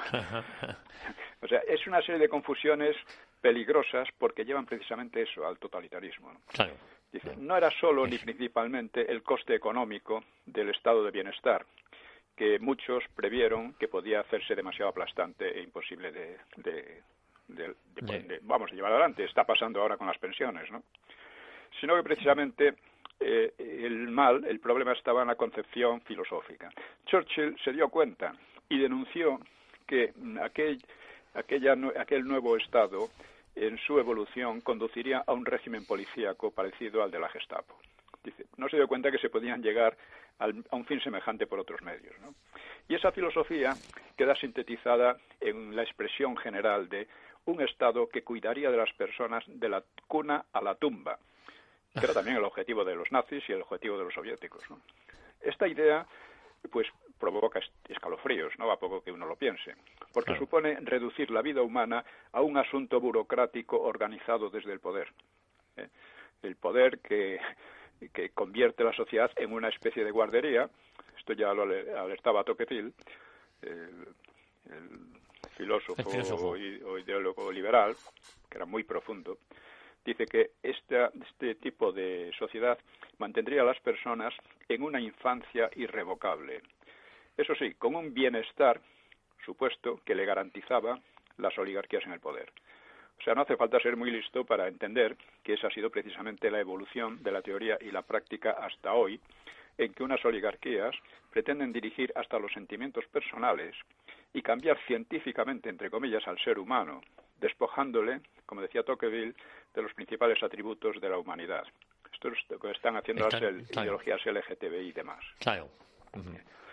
O sea, es una serie de confusiones peligrosas porque llevan precisamente eso, al totalitarismo, ¿no? Claro. Dice, no era solo ni principalmente el coste económico del estado de bienestar, que muchos previeron que podía hacerse demasiado aplastante e imposible de, de, de, de, de, de vamos, de llevar adelante. Está pasando ahora con las pensiones, ¿no? Sino que precisamente eh, el mal, el problema estaba en la concepción filosófica. Churchill se dio cuenta y denunció que aquel, aquella, aquel nuevo Estado, en su evolución, conduciría a un régimen policíaco parecido al de la Gestapo. Dice, no se dio cuenta que se podían llegar al, a un fin semejante por otros medios, ¿no? Y esa filosofía queda sintetizada en la expresión general de un Estado que cuidaría de las personas de la cuna a la tumba, que era también el objetivo de los nazis y el objetivo de los soviéticos, ¿no? Esta idea, pues, provoca escalofríos, ¿no? A poco que uno lo piense, porque claro. supone reducir la vida humana a un asunto burocrático organizado desde el poder. ¿eh? El poder que... que convierte la sociedad en una especie de guardería. Esto ya lo alertaba Tocqueville, el, el filósofo, el filósofo. O ideólogo liberal, que era muy profundo. Dice que esta, este tipo de sociedad mantendría a las personas en una infancia irrevocable. Eso sí, con un bienestar supuesto que le garantizaba las oligarquías en el poder. O sea, no hace falta ser muy listo para entender que esa ha sido precisamente la evolución de la teoría y la práctica hasta hoy, en que unas oligarquías pretenden dirigir hasta los sentimientos personales y cambiar científicamente, entre comillas, al ser humano, despojándole, como decía Tocqueville, de los principales atributos de la humanidad. Esto es lo que están haciendo las claro. ideologías L G T B I y demás. Claro. Uh-huh.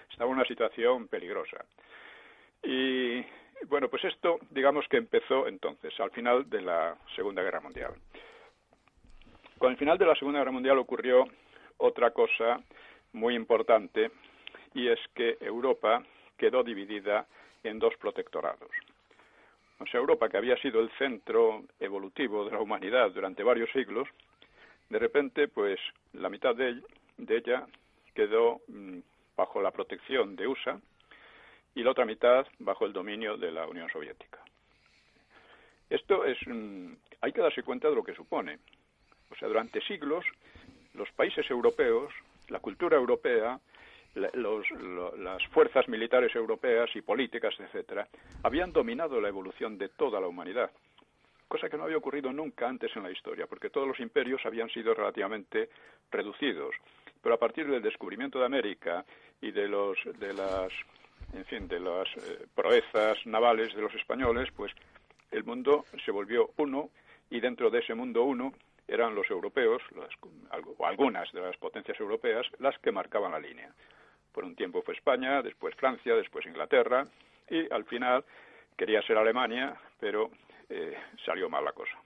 estaba en una situación peligrosa. Y bueno, pues esto, digamos que empezó entonces, al final de la Segunda Guerra Mundial. Con el final de la Segunda Guerra Mundial ocurrió otra cosa muy importante, y es que Europa quedó dividida en dos protectorados. O sea, Europa, que había sido el centro evolutivo de la humanidad durante varios siglos, de repente, pues, la mitad de, de ella quedó mmm, bajo la protección de U S A y la otra mitad bajo el dominio de la Unión Soviética. Esto es, mmm, hay que darse cuenta de lo que supone. O sea, durante siglos, los países europeos, la cultura europea, Los, lo, las fuerzas militares europeas y políticas, etcétera, habían dominado la evolución de toda la humanidad, cosa que no había ocurrido nunca antes en la historia, porque todos los imperios habían sido relativamente reducidos. Pero a partir del descubrimiento de América y de los de las en fin de las eh, proezas navales de los españoles, pues el mundo se volvió uno, y dentro de ese mundo uno eran los europeos, las, o algunas de las potencias europeas, las que marcaban la línea. Por un tiempo fue España, después Francia, después Inglaterra, y al final quería ser Alemania, pero eh, salió mal la cosa.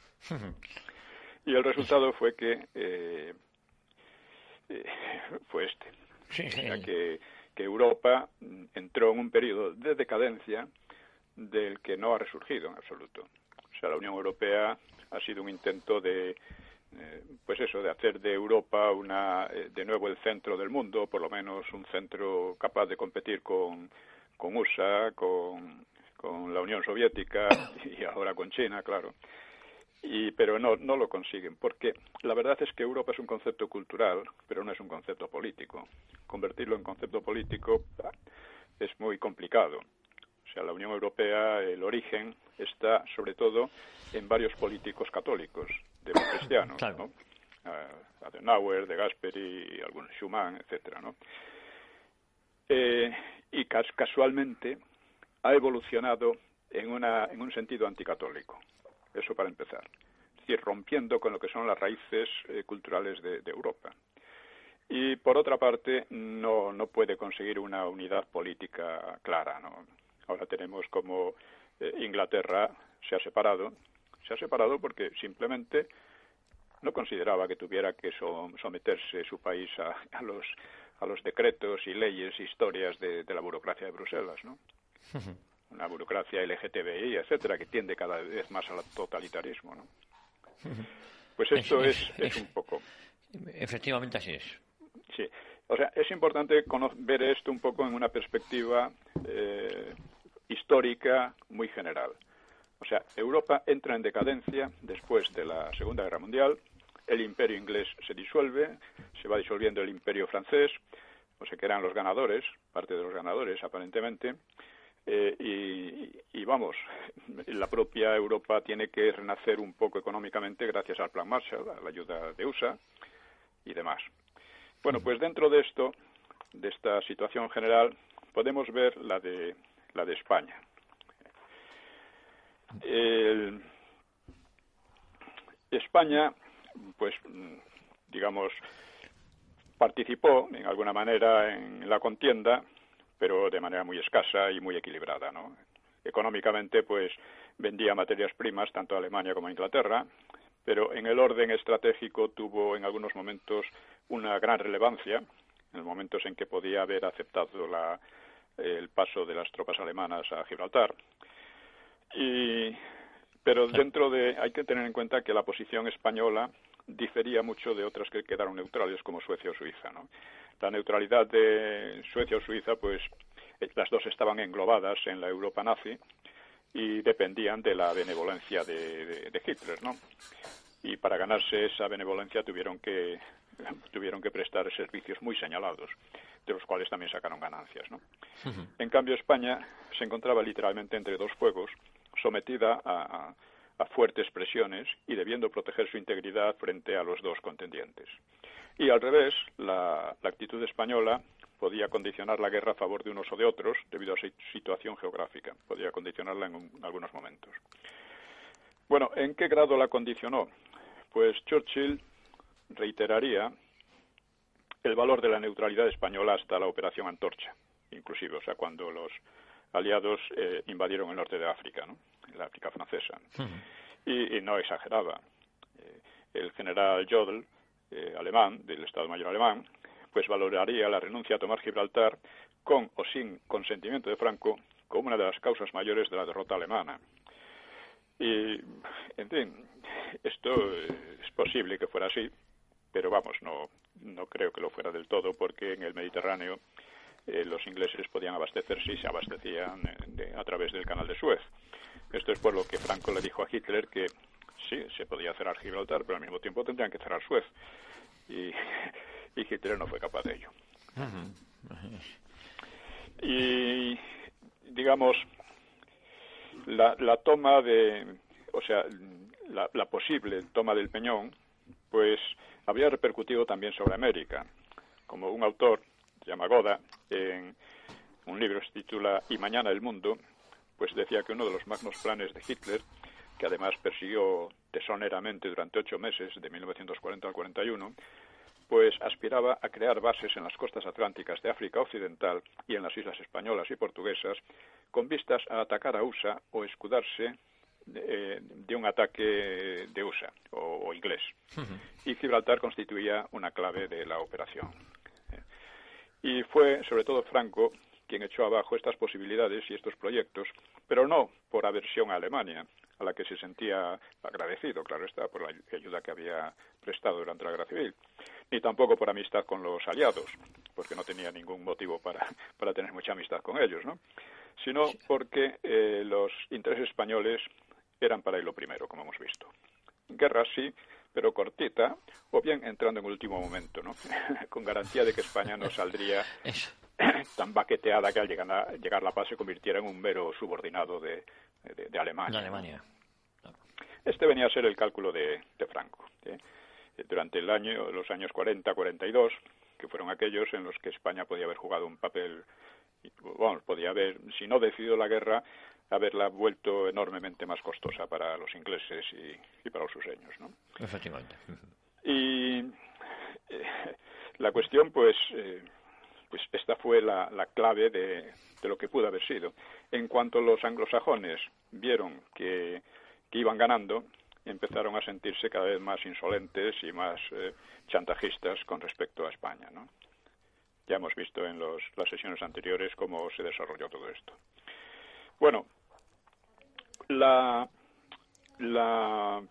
Y el resultado fue que eh, eh, fue este. O sea, que, que Europa entró en un periodo de decadencia del que no ha resurgido en absoluto. O sea, la Unión Europea ha sido un intento de Eh, pues eso, de hacer de Europa una eh, de nuevo el centro del mundo, por lo menos un centro capaz de competir con, con U S A, con, con la Unión Soviética y ahora con China, claro. Y, pero no, no lo consiguen, porque la verdad es que Europa es un concepto cultural, pero no es un concepto político. Convertirlo en concepto político es muy complicado. O sea, la Unión Europea, el origen está sobre todo en varios políticos católicos, cristianos, claro. ¿No? Uh, Adenauer, De Gasperi, algunos Schuman, etcétera, ¿no? Eh, y cas casualmente ha evolucionado en una en un sentido anticatólico. Eso para empezar. Es decir, rompiendo con lo que son las raíces eh, culturales de, de Europa. Y por otra parte, no no puede conseguir una unidad política clara, ¿no? Ahora tenemos como eh, Inglaterra se ha separado. Se ha separado porque simplemente no consideraba que tuviera que so someterse su país a, a los a los decretos y leyes, historias de, de la burocracia de Bruselas, ¿no? Uh-huh. Una burocracia L G T B I, etcétera, que tiende cada vez más al totalitarismo, ¿no? Uh-huh. Pues esto es, es, es, es un poco. Efectivamente así es. Sí. O sea, es importante ver esto un poco en una perspectiva eh, histórica muy general. O sea, Europa entra en decadencia después de la Segunda Guerra Mundial, el imperio inglés se disuelve, se va disolviendo el imperio francés, o sea que eran los ganadores, parte de los ganadores aparentemente, eh, y, y vamos, la propia Europa tiene que renacer un poco económicamente gracias al Plan Marshall, a la ayuda de U S A y demás. Bueno, pues dentro de esto, de esta situación general, podemos ver la de, la de España. El, España, pues, digamos, participó en alguna manera en la contienda, pero de manera muy escasa y muy equilibrada, ¿no? Económicamente, pues, vendía materias primas tanto a Alemania como a Inglaterra, pero en el orden estratégico tuvo en algunos momentos una gran relevancia, en los momentos en que podía haber aceptado la, el paso de las tropas alemanas a Gibraltar. Y, pero dentro de, hay que tener en cuenta que la posición española difería mucho de otras que quedaron neutrales como Suecia o Suiza, ¿no? La neutralidad de Suecia o Suiza, pues las dos estaban englobadas en la Europa nazi y dependían de la benevolencia de, de, de Hitler, ¿no? Y para ganarse esa benevolencia tuvieron que tuvieron que prestar servicios muy señalados, de los cuales también sacaron ganancias, ¿no? Uh-huh. En cambio, España se encontraba literalmente entre dos fuegos, sometida a, a, a fuertes presiones y debiendo proteger su integridad frente a los dos contendientes. Y al revés, la, la actitud española podía condicionar la guerra a favor de unos o de otros debido a su situación geográfica, podía condicionarla en, un, en algunos momentos. Bueno, ¿en qué grado la condicionó? Pues Churchill reiteraría el valor de la neutralidad española hasta la Operación Antorcha, inclusive, o sea, cuando los aliados eh, invadieron el norte de África, ¿no? La África francesa. Uh-huh. y, y no exageraba. Eh, el general Jodl, eh, alemán, del Estado Mayor alemán, pues valoraría la renuncia a tomar Gibraltar con o sin consentimiento de Franco como una de las causas mayores de la derrota alemana. Y, en fin, esto es posible que fuera así, pero vamos, no, no creo que lo fuera del todo, porque en el Mediterráneo eh, los ingleses podían abastecerse y se abastecían de, a través del canal de Suez. Esto es por lo que Franco le dijo a Hitler que sí, se podía cerrar Gibraltar, pero al mismo tiempo tendrían que cerrar Suez. Y, y Hitler no fue capaz de ello. Uh-huh. Y, digamos, la, la toma de, o sea, la, la posible toma del Peñón, pues habría repercutido también sobre América. Como un autor, se llama Goda, en un libro que se titula Y mañana el mundo, pues decía que uno de los magnos planes de Hitler, que además persiguió tesoneramente durante ocho meses, de mil novecientos cuarenta al cuarenta y uno, pues aspiraba a crear bases en las costas atlánticas de África Occidental y en las islas españolas y portuguesas, con vistas a atacar a U S A o escudarse de, de un ataque de U S A o, o inglés. Uh-huh. Y Gibraltar constituía una clave de la operación. Y fue, sobre todo, Franco quien echó abajo estas posibilidades y estos proyectos, pero no por aversión a Alemania, a la que se sentía agradecido, claro está, por la ayuda que había prestado durante la Guerra Civil, ni tampoco por amistad con los aliados, porque no tenía ningún motivo para, para tener mucha amistad con ellos, ¿no? Sino porque eh, los intereses españoles eran para él lo primero, como hemos visto. Guerra sí, pero cortita, o bien entrando en el último momento, ¿no? Con garantía de que España no saldría tan baqueteada que al llegar, a, llegar la paz se convirtiera en un mero subordinado de, de, de Alemania. De Alemania. ¿No? Este venía a ser el cálculo de, de Franco. ¿eh? Durante el año, los años cuarenta a cuarenta y dos, que fueron aquellos en los que España podía haber jugado un papel, bueno, podía haber, si no decidido la guerra, haberla vuelto enormemente más costosa para los ingleses y, y para los sureños, ¿no? Efectivamente. Y eh, la cuestión, pues, eh, pues esta fue la, la clave de, de lo que pudo haber sido. En cuanto los anglosajones vieron que, que iban ganando, empezaron a sentirse cada vez más insolentes y más eh, chantajistas con respecto a España, ¿no? Ya hemos visto en los, las sesiones anteriores cómo se desarrolló todo esto. Bueno, la, la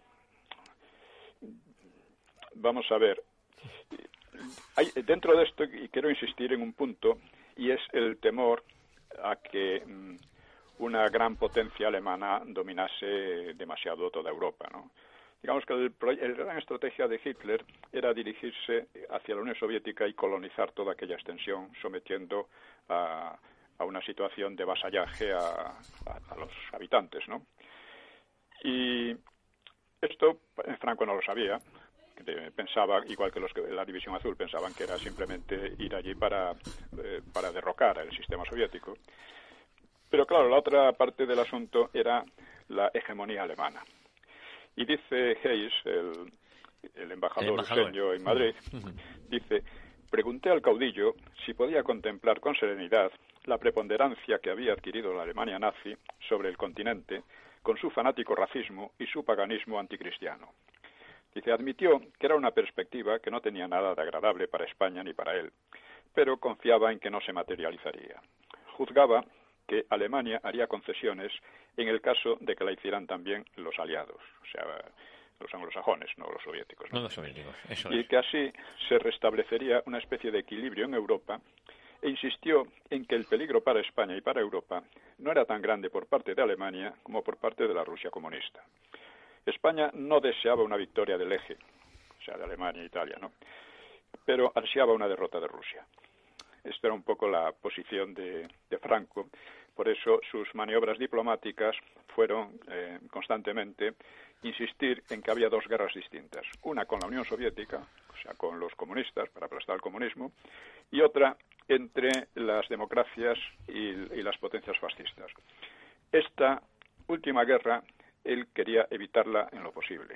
vamos a ver, hay, dentro de esto, y quiero insistir en un punto, y es el temor a que mm, una gran potencia alemana dominase demasiado toda Europa, ¿no? Digamos que el, el gran estrategia de Hitler era dirigirse hacia la Unión Soviética y colonizar toda aquella extensión, sometiendo a, a una situación de vasallaje a, a, a los habitantes, ¿no? Y esto Franco no lo sabía. Pensaba, igual que los que la División Azul pensaban que era simplemente ir allí para, eh, para derrocar al sistema soviético. Pero claro, la otra parte del asunto era la hegemonía alemana. Y dice Hayes, el, el embajador ruseño en Madrid, dice, pregunté al caudillo si podía contemplar con serenidad la preponderancia que había adquirido la Alemania nazi sobre el continente con su fanático racismo y su paganismo anticristiano. Dice, admitió que era una perspectiva que no tenía nada de agradable para España ni para él, pero confiaba en que no se materializaría. Juzgaba que Alemania haría concesiones en el caso de que la hicieran también los aliados, o sea, los anglosajones, no los soviéticos, ¿no? No los soviéticos, eso y es. que así se restablecería una especie de equilibrio en Europa, e insistió en que el peligro para España y para Europa no era tan grande por parte de Alemania como por parte de la Rusia comunista. España no deseaba una victoria del eje, o sea, de Alemania e Italia, ¿no? Pero ansiaba una derrota de Rusia. Esta era un poco la posición de, de Franco. Por eso sus maniobras diplomáticas fueron eh, constantemente insistir en que había dos guerras distintas. Una con la Unión Soviética, o sea, con los comunistas, para aplastar el comunismo, y otra entre las democracias y, y las potencias fascistas. Esta última guerra él quería evitarla en lo posible,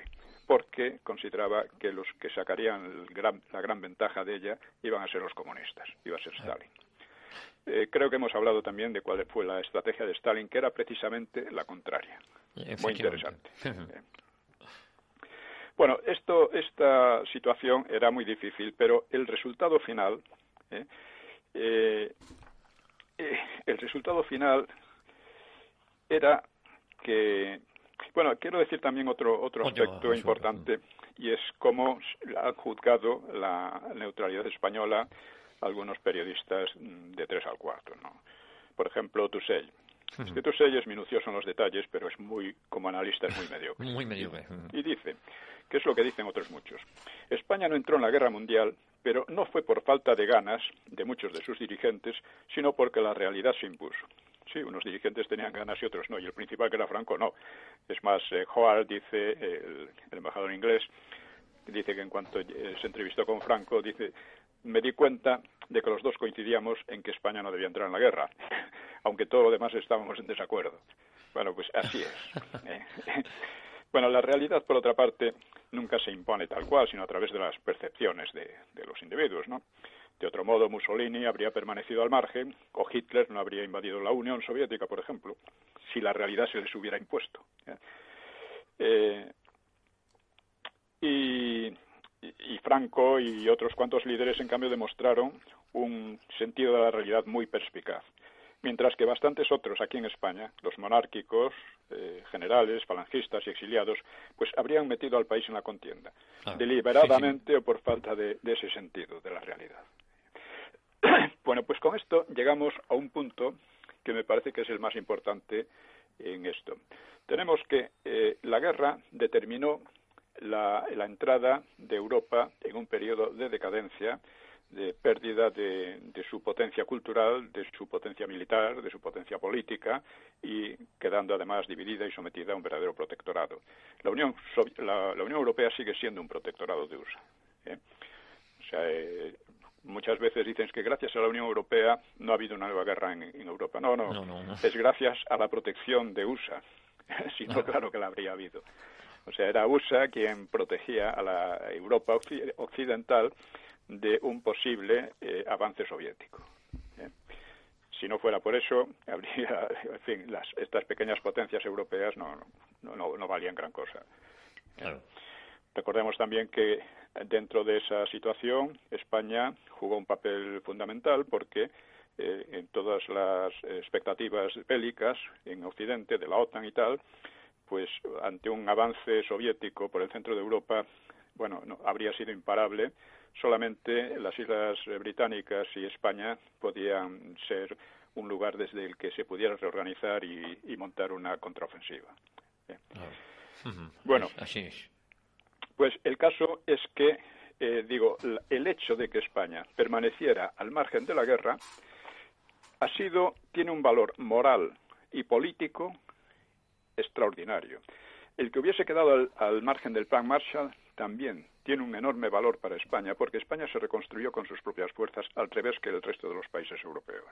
porque consideraba que los que sacarían el gran, la gran ventaja de ella iban a ser los comunistas, iba a ser Stalin. Eh, creo que hemos hablado también de cuál fue la estrategia de Stalin, que era precisamente la contraria. Muy interesante. Eh. Bueno, esto, esta situación era muy difícil, pero el resultado final, eh, eh, eh, el resultado final era que, bueno, quiero decir también otro otro aspecto Oye, importante, y es cómo han juzgado la neutralidad española algunos periodistas de tres al cuarto, ¿no? Por ejemplo, Tusell. Uh-huh. Es que Tusell es minucioso en los detalles, pero es muy, como analista, es muy mediocre. Muy mediocre. Y, y dice, que es lo que dicen otros muchos, España no entró en la guerra mundial, pero no fue por falta de ganas de muchos de sus dirigentes, sino porque la realidad se impuso. Sí, unos dirigentes tenían ganas y otros no, y el principal, que era Franco, no. Es más, eh, Hoare dice, el, el embajador inglés, dice que en cuanto eh, se entrevistó con Franco, dice, me di cuenta de que los dos coincidíamos en que España no debía entrar en la guerra, aunque todo lo demás estábamos en desacuerdo. Bueno, pues así es. Eh, bueno, la realidad, por otra parte, nunca se impone tal cual, sino a través de las percepciones de, de los individuos, ¿no? De otro modo, Mussolini habría permanecido al margen, o Hitler no habría invadido la Unión Soviética, por ejemplo, si la realidad se les hubiera impuesto. Eh, y, y Franco y otros cuantos líderes, en cambio, demostraron un sentido de la realidad muy perspicaz. Mientras que bastantes otros aquí en España, los monárquicos, eh, generales, falangistas y exiliados, pues habrían metido al país en la contienda, ah, deliberadamente sí, sí. o por falta de, de ese sentido de la realidad. Bueno, pues con esto llegamos a un punto que me parece que es el más importante en esto. Tenemos que eh, la guerra determinó la, la entrada de Europa en un periodo de decadencia, de pérdida de, de su potencia cultural, de su potencia militar, de su potencia política, y quedando además dividida y sometida a un verdadero protectorado. La Unión, la, la Unión Europea sigue siendo un protectorado de U S A. ¿eh? O sea, eh, muchas veces dicen que gracias a la Unión Europea no ha habido una nueva guerra en, en Europa. No, no, no, no, no, es gracias a la protección de U S A. Si no, claro que la habría habido. O sea, era U S A quien protegía a la Europa occidental de un posible eh, avance soviético. ¿eh? Si no fuera por eso, habría, en fin, las, estas pequeñas potencias europeas no, no, no, no valían gran cosa. Claro. Recordemos también que dentro de esa situación España jugó un papel fundamental porque eh, en todas las expectativas bélicas en Occidente, de la OTAN y tal, pues ante un avance soviético por el centro de Europa, bueno, no, habría sido imparable. Solamente las Islas Británicas y España podían ser un lugar desde el que se pudiera reorganizar y, y montar una contraofensiva. ¿eh? Oh. Uh-huh. Bueno, así es. Pues el caso es que, eh, digo, el hecho de que España permaneciera al margen de la guerra ha sido, tiene un valor moral y político extraordinario. El que hubiese quedado al, al margen del Plan Marshall también tiene un enorme valor para España, porque España se reconstruyó con sus propias fuerzas al revés que el resto de los países europeos.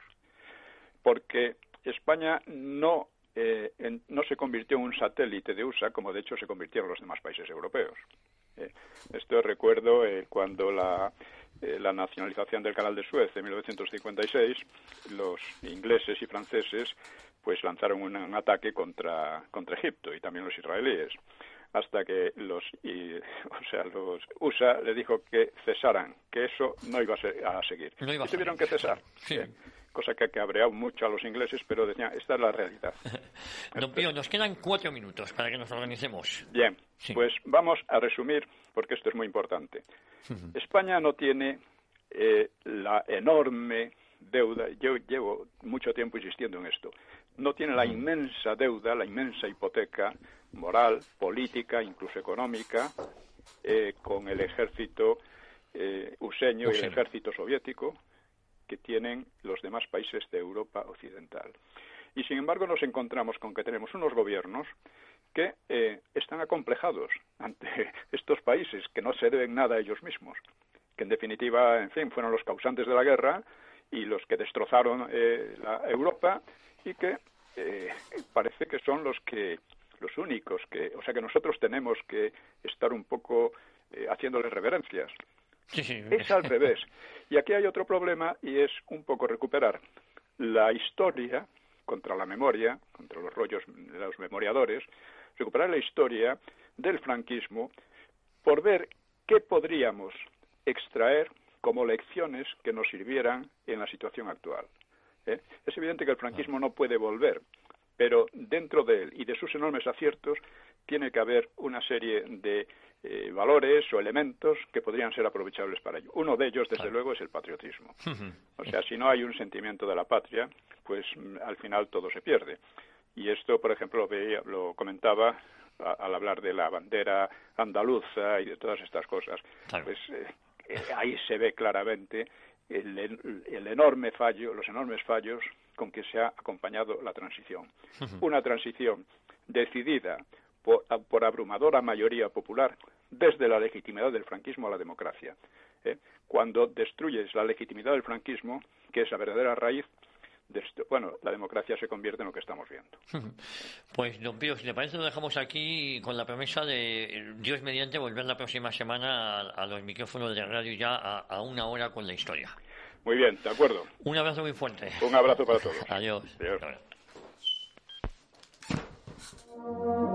Porque España no, eh, en, no se convirtió en un satélite de U S A, como de hecho se convirtieron los demás países europeos. Eh, esto recuerdo eh, cuando la, eh, la nacionalización del Canal de Suez en mil novecientos cincuenta y seis, los ingleses y franceses pues lanzaron un, un ataque contra, contra Egipto y también los israelíes, hasta que los, y, o sea, los U S A le dijo que cesaran, que eso no iba a, ser, a seguir. No iba a y tuvieron que cesar. Sí. ¿eh? Cosa que ha cabreado mucho a los ingleses, pero decían, esta es la realidad. Don Pío, nos quedan cuatro minutos para que nos organicemos. Bien, sí. Pues vamos a resumir, porque esto es muy importante. Uh-huh. España no tiene eh, la enorme deuda, yo llevo mucho tiempo insistiendo en esto, no tiene la inmensa deuda, la inmensa hipoteca moral, política, incluso económica, eh, con el ejército eh, useño y el ejército soviético que tienen los demás países de Europa occidental. Y sin embargo nos encontramos con que tenemos unos gobiernos que eh, están acomplejados ante estos países que no se deben nada a ellos mismos, que en definitiva, en fin, fueron los causantes de la guerra y los que destrozaron eh, la Europa y que eh, parece que son los que los únicos que, o sea que nosotros tenemos que estar un poco eh, haciéndoles reverencias. Sí, sí. Es al revés. Y aquí hay otro problema y es un poco recuperar la historia contra la memoria, contra los rollos de los memoriadores, recuperar la historia del franquismo por ver qué podríamos extraer como lecciones que nos sirvieran en la situación actual. ¿Eh? Es evidente que el franquismo no puede volver, pero dentro de él y de sus enormes aciertos tiene que haber una serie de eh, valores o elementos que podrían ser aprovechables para ello. Uno de ellos, desde claro. luego, es el patriotismo. O sea, si no hay un sentimiento de la patria, pues al final todo se pierde. Y esto, por ejemplo, lo, veía, lo comentaba a, al hablar de la bandera andaluza y de todas estas cosas. Claro. Pues eh, eh, ahí se ve claramente el, el, el enorme fallo, los enormes fallos con que se ha acompañado la transición. Uh-huh. Una transición decidida por, por abrumadora mayoría popular desde la legitimidad del franquismo a la democracia. ¿Eh? Cuando destruyes la legitimidad del franquismo, que es la verdadera raíz, de esto, bueno, la democracia se convierte en lo que estamos viendo. Pues, don Pío, si le parece, lo dejamos aquí con la promesa de, Dios mediante, volver la próxima semana a, a los micrófonos de radio ya a, a una hora con la historia. Muy bien, de acuerdo. Un abrazo muy fuerte. Un abrazo para todos. Adiós. Adiós. Adiós.